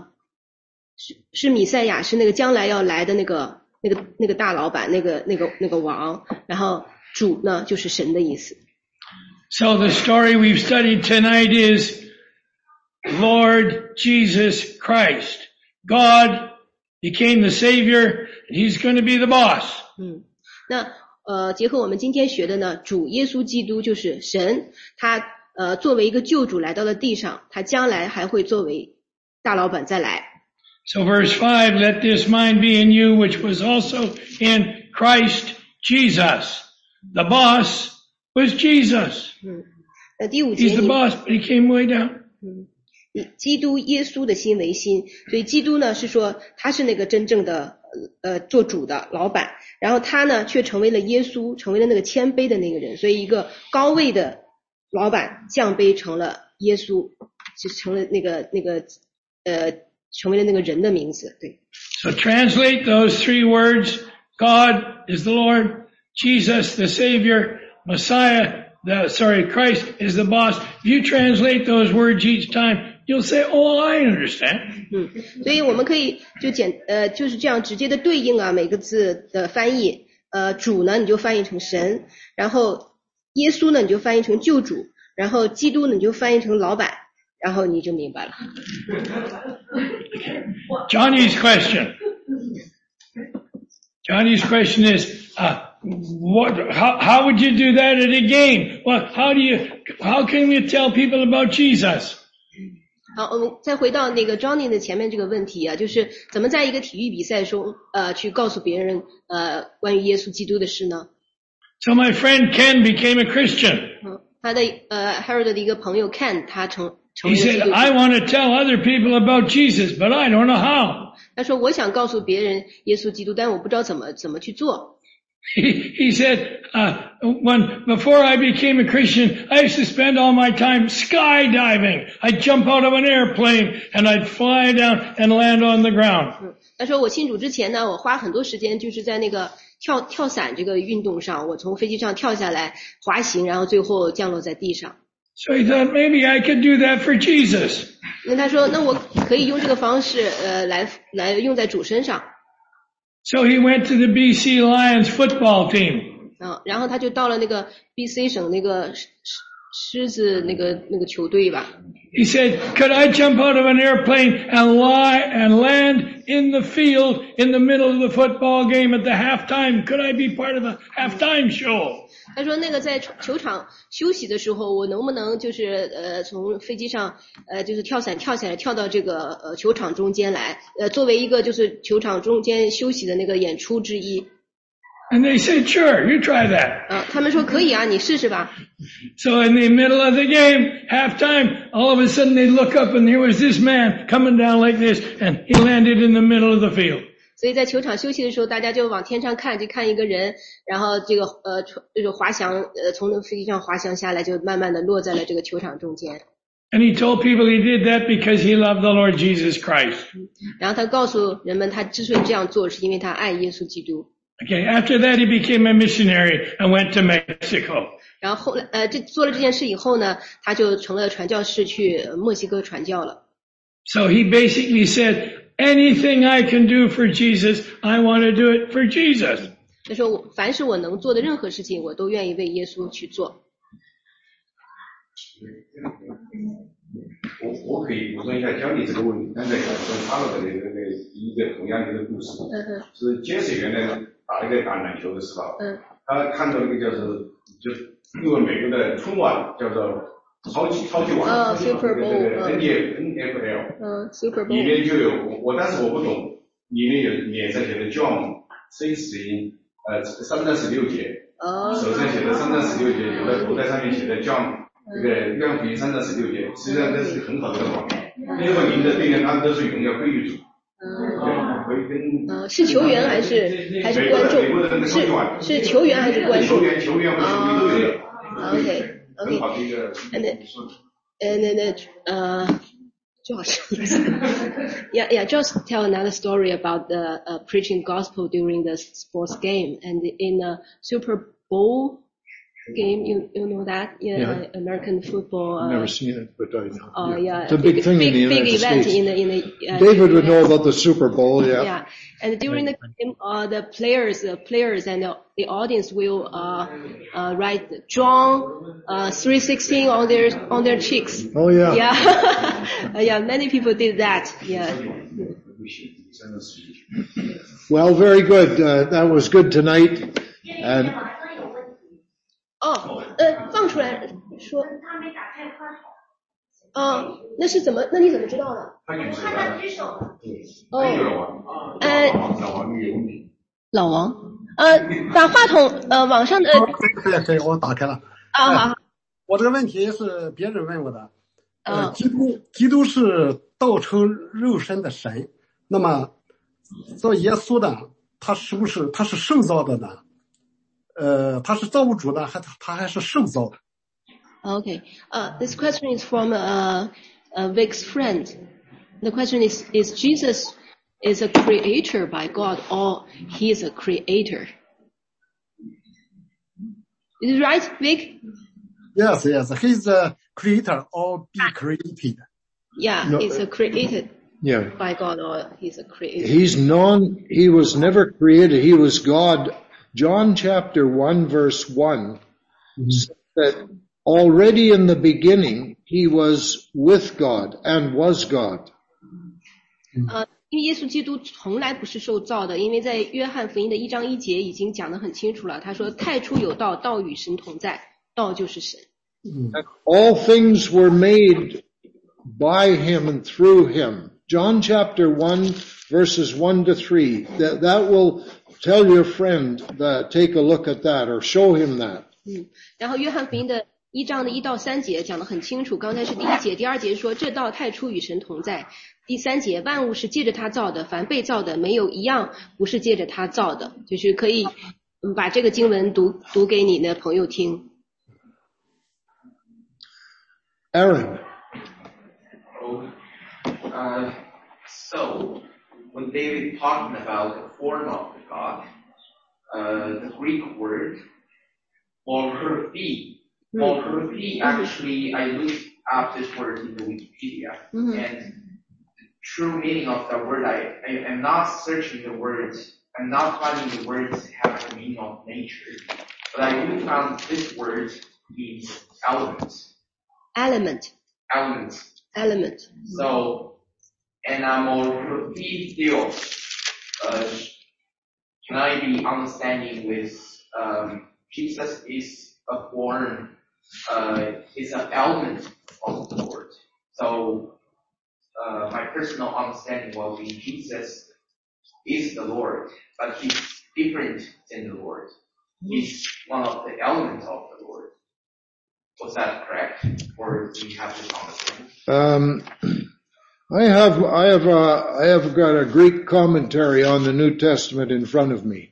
弥赛亚，是那个将来要来的那个大老板，那个王，然后主呢就是神的意思。 So the story we've studied tonight is Lord Jesus Christ. God became the Savior. He's going to be the boss. 那结合我们今天学的呢，主耶稣基督就是神，他作为一个救主来到了地上，他将来还会作为大老板再来。 So verse 5, let this mind be in you, which was also in Christ Jesus. The boss was Jesus. 那第五节 He's the boss, but he came way down. 基督耶稣的心为心，所以基督呢是说他是那个真正的做主的老板，然后他呢却成为了耶稣，成为了那个谦卑的那个人，所以一个高位的老板降卑成了耶稣，就成了成为了那个人的名字。对。 So translate those three words. God is the Lord, Jesus the Savior, Christ is the boss. If you translate those words each time, you'll say, oh, I understand. 所以我们可以就是这样直接的对应啊，每个字的翻译。主呢你就翻译成神，然后耶稣呢你就翻译成救主，然后基督呢你就翻译成老板，然后你就明白了。 Johnny's question is, how would you do that at a game? Well, how can we tell people about Jesus? 好，我们再回到那个 Johnny 的前面这个问题啊，就是怎么在一个体育比赛中去告诉别人关于耶稣基督的事呢？ So my friend Ken became a Christian. 他的Harold 的一个朋友 Ken 他成为 He 了基 said, 督徒。 I want to tell other people about Jesus, but I don't know how. 他说我想告诉别人耶稣基督，但我不知道怎么去做。 He said, before I became a Christian, I used to spend all my time skydiving. I'd jump out of an airplane and I'd fly down and land on the ground. 他说我信主之前呢，我花很多时间就是在那个跳伞这个运动上，我从飞机上跳下来滑行，然后最后降落在地上。 So he thought, maybe I could do that for Jesus. 那他说，那我可以用这个方式，来用在主身上。 So he went to the BC Lions football team. 然后他就到了那个 BC 省那个狮子那个球队吧。 He said, could I jump out of an airplane and land in the field in the middle of the football game at the halftime? Could I be part of the halftime show? 他说那个在球场休息的时候，我能不能就是从飞机上就是跳伞跳下来，跳到这个球场中间来，作为一个就是球场中间休息的那个演出之一。 And they said, sure, you try that. 他们说可以啊，你试试吧。 So in the middle of the game, halftime, all of a sudden they look up and there was this man coming down like this, and he landed in the middle of the field. 所以在球场休息的时候，大家就往天上看，就看一个人，然后这个滑翔从那飞机上滑翔下来，就慢慢的落在了这个球场中间。 And he told people he did that because he loved the Lord Jesus Christ. 然后他告诉人们，他之所以这样做，是因为他爱耶稣基督。 Okay, after that he became a missionary and went to Mexico. 然后后来做了这件事以后呢，他就成了传教士，去墨西哥传教了。 So he basically said, anything I can do for Jesus, I want to do it for Jesus. 他说凡是我能做的任何事情，我都愿意为耶稣去做。 我可以补充一下教你这个问题。刚才小时候他们的一个同样的一个故事，是杰水原来打一个橄榄球的时候，他看到一个就因为美国的春晚叫做超级碗 ，Super Bowl， NFL， Super Bowl 里面就有但是我不懂，里面有脸上写的 John 3章16节，手上写的3章16节，有的口袋上面写的 John。这个约翰福音3章16节，实际上这是很好的广告。因为您的对面他们都是荣耀归于主。 是球员还是观众？是球员还是观众？ 球员和球迷都有。 OK。 很好的一个。 Josh. Yeah. Just tell another story about the preaching gospel during the sports game, and in the Super Bowl game, you know that? Yeah. American football. I've never seen it, but I know. Oh, yeah. It's a big thing in the United event States. in the David would know about the Super Bowl, yeah. Yeah. And during the game, the players and the audience will write John 3:16 on their cheeks. Oh, yeah. Yeah. Yeah, many people did that. Yeah. Well, very good. That was good tonight. And 放出来说。那是怎么？那你怎么知道的？ 他举手。 老王，把话筒网上的。 可以，我打开了。 好。 我这个问题是别人问我的。基督是道成肉身的神，那么做耶稣的，他是不是他是受造的呢？他是造物主呢，他还是受造的？ Okay. This question is from Vic's friend. The question is Jesus is a creator by God or he is a creator? Is it right, Vic? Yes. He's a creator or be created. Yeah, no, he's a created by God or he's a creator. He was never created. He was God. John chapter 1 verse 1 said that already in the beginning, he was with God and was God. 因为耶稣基督从来不是受造的，因为在约翰福音的1章1节已经讲得很清楚了。他说：“太初有道，道与神同在，道就是神。” All things were made by him and through him. John chapter 1 verses 1 to 3. That will tell your friend that take a look at that or show him that. 然后约翰福音的1章的1到3节讲得很清楚，刚才是第1节，第2节说这道太初与神同在，第3节万物是借着他造的，凡被造的没有一样不是借着他造的，就是可以把这个经文读给你的朋友听。 Aaron. So when David talking about the form of God, the Greek word morphe Morphe, actually, I looked up this word in the Wikipedia, and the true meaning of the word, I am not searching the words, I'm not finding the words have the meaning of nature, but I really found this word means element. So, enamorphi Dios, can I be understanding with, Jesus is a form, is an element of the Lord. So, my personal understanding will be Jesus is the Lord, but he's different than the Lord. He's one of the elements of the Lord. Was that correct? Or do you have this understanding? I have got a Greek commentary on the New Testament in front of me.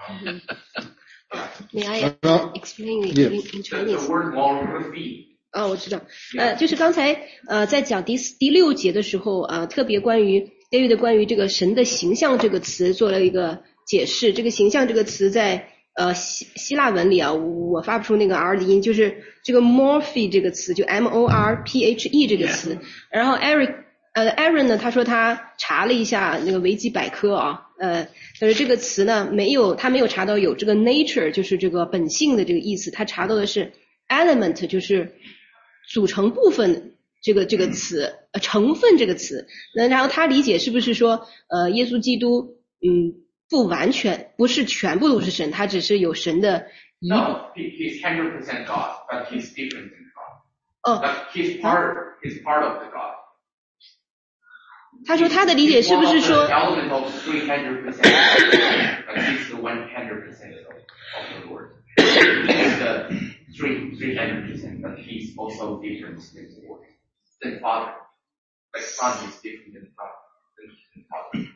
May I explain it in Chinese? The word morphe. 我知道。就是刚才在讲第6节的时候特别关于 David 关于这个神的形象这个词做了一个解释。这个形象这个词在希腊文里我发不出那个 R 的音，就是这个 morphe 这个词，就 M-O-R-P-H-E 这个词。然后 Aaron 呢，他说他查了一下那个维基百科但是这个词呢他没有查到有这个 nature 就是这个本性的这个意思，他查到的是 element 就是组成部分这个词成分这个词。那然后他理解是不是说耶稣基督不完全不是全部都是神，他只是有神的一 No, he's 100% God, but he's different than God. But he's part of the God. 他说他的理解是不是说 element of 300%, but he's the 100% of the Lord. He's the 300%, but he's also different than the Lord, than Father. Like Son is different than Father.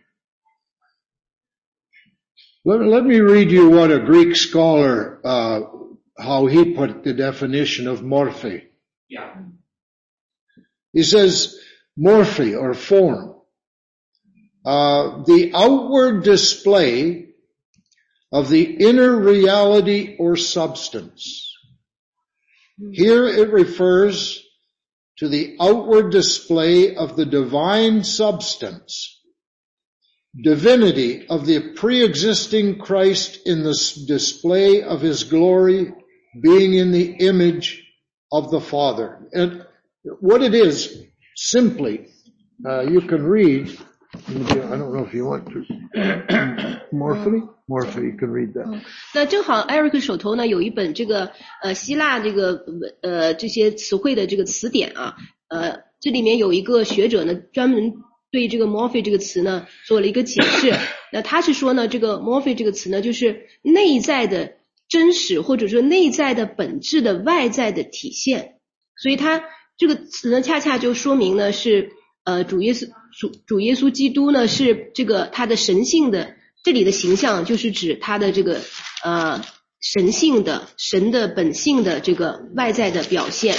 Let me read you what a Greek scholar, how he put the definition of morphe. Yeah. He says, morphe, or form, the outward display of the inner reality or substance. Here it refers to the outward display of the divine substance, divinity of the pre-existing Christ in the display of his glory, being in the image of the Father. And what it is, simply, you can read, I don't know if you want to, Morphe, you can read that. 那正好 Eric 手头呢有一本这个希腊这个这些词汇的这个词典这里面有一个学者呢专门对这个 morphe 这个词呢做了一个解释。那他是说呢这个 morphe 这个词呢就是内在的真实或者说内在的本质的外在的体现。所以他这个词呢恰恰就说明呢是主耶稣基督呢是这个他的神性的，这里的形象就是指他的这个神性的神的本性的这个外在的表现。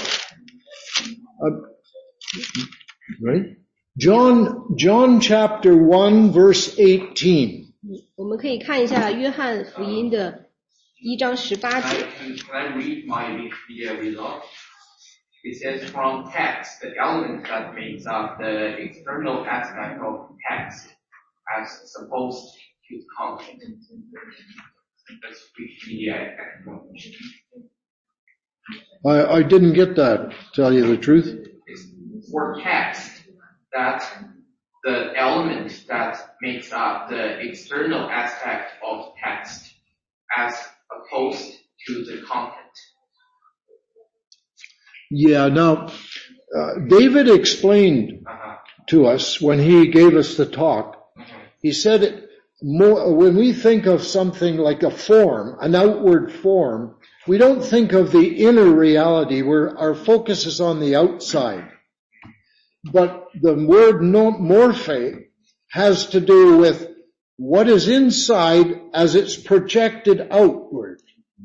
Right? John chapter 1 verse 18. 我们可以看一下约翰福音的1章18节。 Can I read my Wikipedia result? It says from text, the element that makes up the external aspect of text as opposed to content. That's Wikipedia explanation. I didn't get that, to tell you the truth. It's for text, that the element that makes up the external aspect of text as opposed to the content. Yeah, now, David explained to us when he gave us the talk, he said when we think of something like a form, an outward form, we don't think of the inner reality where our focus is on the outside. But the word morphe has to do with what is inside as it's projected outward.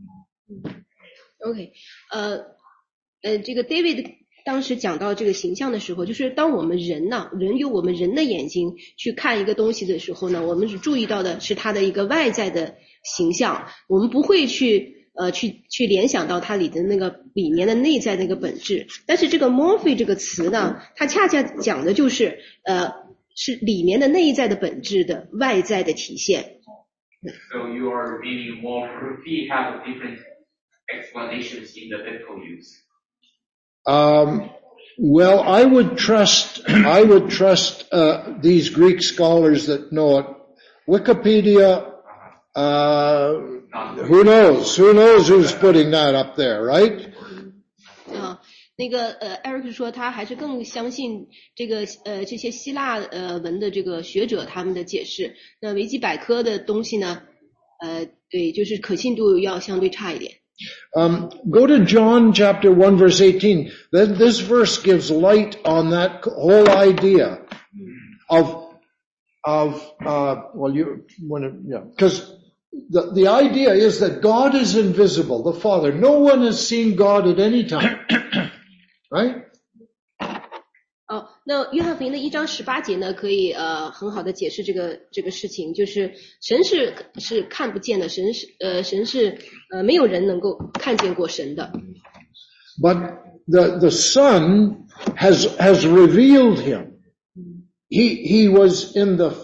Okay. 这个 David 当时讲到这个形象的时候，就是当我们人用我们人的眼睛去看一个东西的时候呢，我们只注意到的是它的一个外在的形象，我们不会去去联想到它里面的内在那个本质。但是这个 morphe 这个词呢，它恰恰讲的就是是里面的内在的本质的外在的体现。 So your meaning morphe have different explanations in the biblical use. Well, I would trust these Greek scholars that know it. Wikipedia, who knows who's putting that up there, right? 那个Eric 说他还是更相信这些希腊文的这个学者他们的解释。那维基百科的东西呢，对，就是可信度要相对差一点。 Go to John chapter 1 verse 18. This verse gives light on that whole idea because the idea is that God is invisible, the Father. No one has seen God at any time. Right? 那约翰福音的1章18节呢，可以很好的解释这个事情，就是神是看不见的，神是没有人能够看见过神的。 But the Son has revealed him. He was in the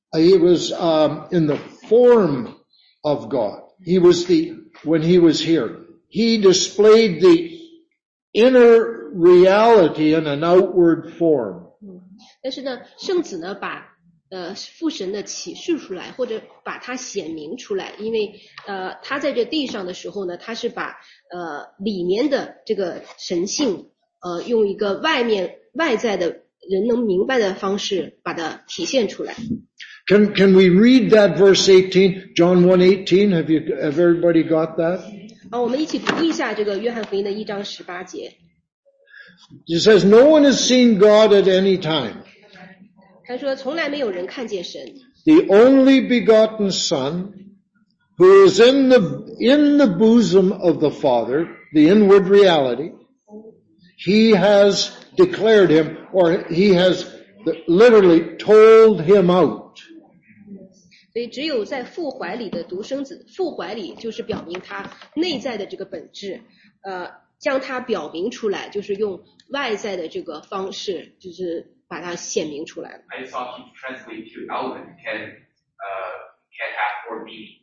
form of God. When he was here, he displayed the inner reality in an outward form. 但是呢，圣子呢把父神的启示出来，或者把它显明出来，因为他在这地上的时候呢，他是把里面的这个神性用一个外在的人能明白的方式把它体现出来。 Can we read that verse 18? John 1:18. Have everybody got that? 我们一起读一下这个约翰福音的1章18节。 It says, "No one has seen God at any time." 他说，从来没有人看见神。 The only begotten Son, who is in the bosom of the Father, the inward reality, he has declared him, or he has literally told him out. 所以只有在父怀里的独生子，父怀里就是表明他内在的这个本质，将它表明出来，就是用外在的这个方式，就是把它显明出来。 I thought he translate to Alvin can have more meaning.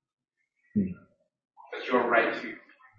But you're right too.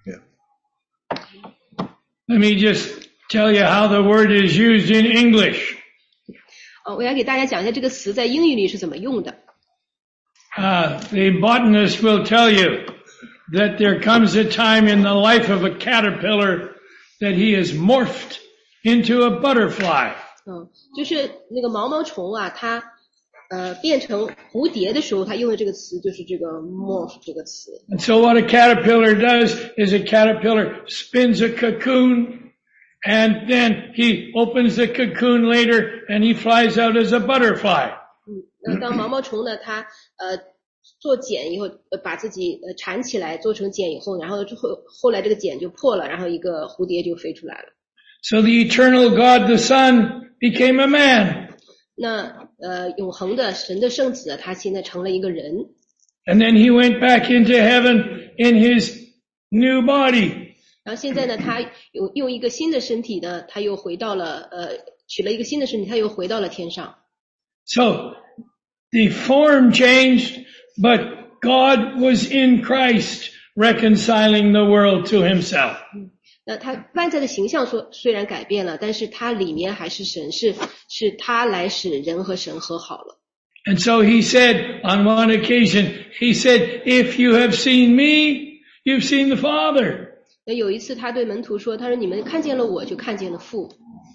Yeah. Let me just tell you how the word is used in English. 我要给大家讲一下这个词在英语里是怎么用的。 The botanist will tell you that there comes a time in the life of a caterpillar that he is morphed into a butterfly. 就是那个毛毛虫啊，它变成蝴蝶的时候，它用的这个词就是这个 morph 这个词。 And so what a caterpillar does is a caterpillar spins a cocoon, and then he opens the cocoon later and he flies out as a butterfly. 那当毛毛虫呢，它做茧以后，把自己缠起来做成茧以后，然后后来这个茧就破了，然后一个蝴蝶就飞出来了。 So the eternal God, the Son, became a man. 那永恒的神的圣子，他现在成了一个人。 And then he went back into heaven in his new body. 然后现在呢，他用一个新的身体呢，他又回到了取了一个新的身体，他又回到了天上。 So the form changed, but God was in Christ reconciling the world to himself. 那他外在的形象虽然改变了，但是他里面还是神，是他来使人和神和好了。 And so he said on one occasion, he said, "If you have seen me, you've seen the Father." 那有一次他对门徒说，他说你们看见了我，就看见了父。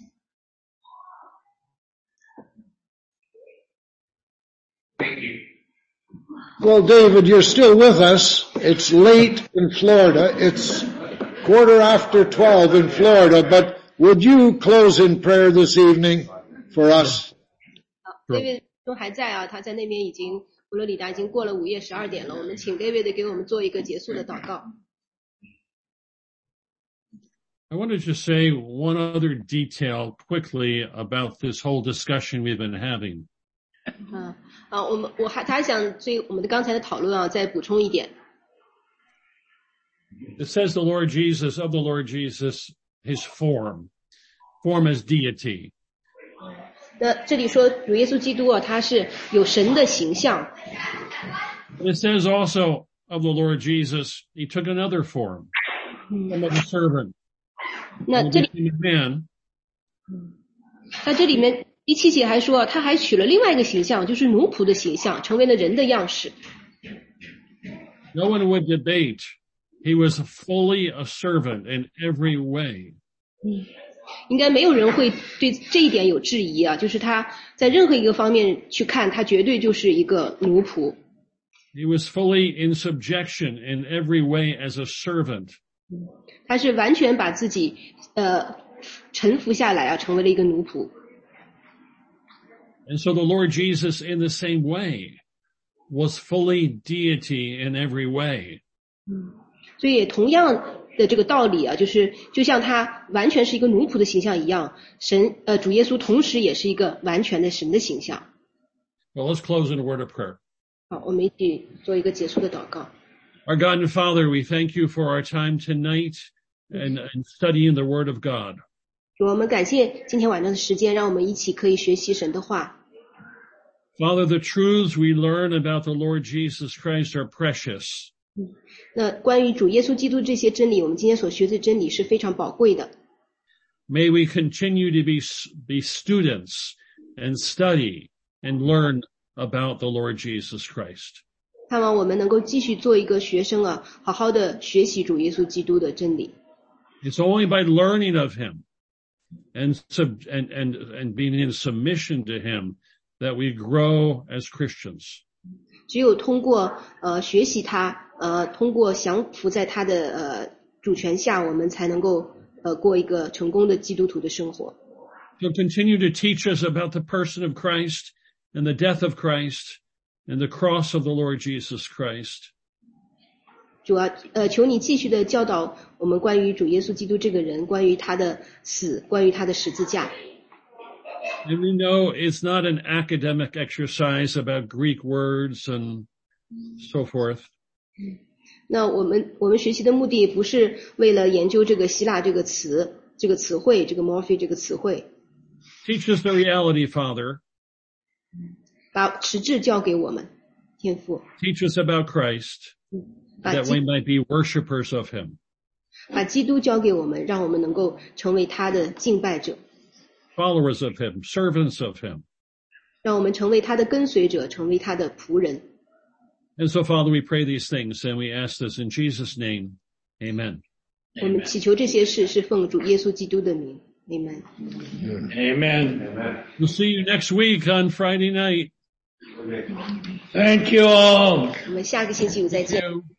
Thank you. Well, David, you're still with us. It's late in Florida. It's 12:15 in Florida, but would you close in prayer this evening for us? David 都还在啊，他在那边佛罗里达已经过了午夜12点了。我们请 David 给我们做一个结束的祷告。 I wanted to say one other detail quickly about this whole discussion we've been having. 我还想对我们的刚才的讨论啊，再补充一点。 It says the Lord Jesus, of the Lord Jesus, his form as deity. 那这里说主耶稣基督啊，他是有神的形象。 It says also of the Lord Jesus, he took another form, of a servant. 那这里 man. 那这里面第7节还说，他还取了另外一个形象，就是奴仆的形象，成为了人的样式。 No one would debate. He was fully a servant in every way. 应该没有人会对这一点有质疑啊，就是他在任何一个方面去看，他绝对就是一个奴仆。 He was fully in subjection in every way as a servant. 他是完全把自己臣服下来啊，成为了一个奴仆。 And so the Lord Jesus in the same way was fully deity in every way. 所以也同样的这个道理啊，就像他完全是一个奴仆的形象一样，主耶稣同时也是一个完全的神的形象。 Well, let's close in a word of prayer. 好，我们一起做一个结束的祷告。 Our God and Father, we thank you for our time tonight and studying the Word of God. 主，我们感谢今天晚上的时间，让我们一起可以学习神的话。 Father, the truths we learn about the Lord Jesus Christ are precious. 那关于主耶稣基督这些真理，我们今天所学的真理是非常宝贵的。 May we continue to be students and study and learn about the Lord Jesus Christ. 盼望我们能够继续做一个学生啊，好好的学习主耶稣基督的真理。 It's only by learning of him and being in submission to him that we grow as Christians. 只有通过学习他，通过降服在他的主权下，我们才能够过一个成功的基督徒的生活。 So continue to teach us about the person of Christ and the death of Christ and the cross of the Lord Jesus Christ. 主啊，求你继续的教导我们关于主耶稣基督这个人，关于他的死，关于他的十字架。 And we know it's not an academic exercise about Greek words and so forth. 那我们学习的目的不是为了研究这个希腊这个词汇，这个 morphe 这个词汇。 Teach us the reality, Father. 把实质教给我们，天父。 Teach us about Christ, that we might be worshipers of him. 把基督教给我们，让我们能够成为他的敬拜者。 Followers of him, servants of him. 让我们成为他的跟随者，成为他的仆人。 And so, Father, we pray these things and we ask this in Jesus' name. Amen. 我们祈求这些事是奉主耶稣基督的名。Amen. Amen. We'll see you next week on Friday night. Thank you all. 我们下个星期五再见。 Thank you.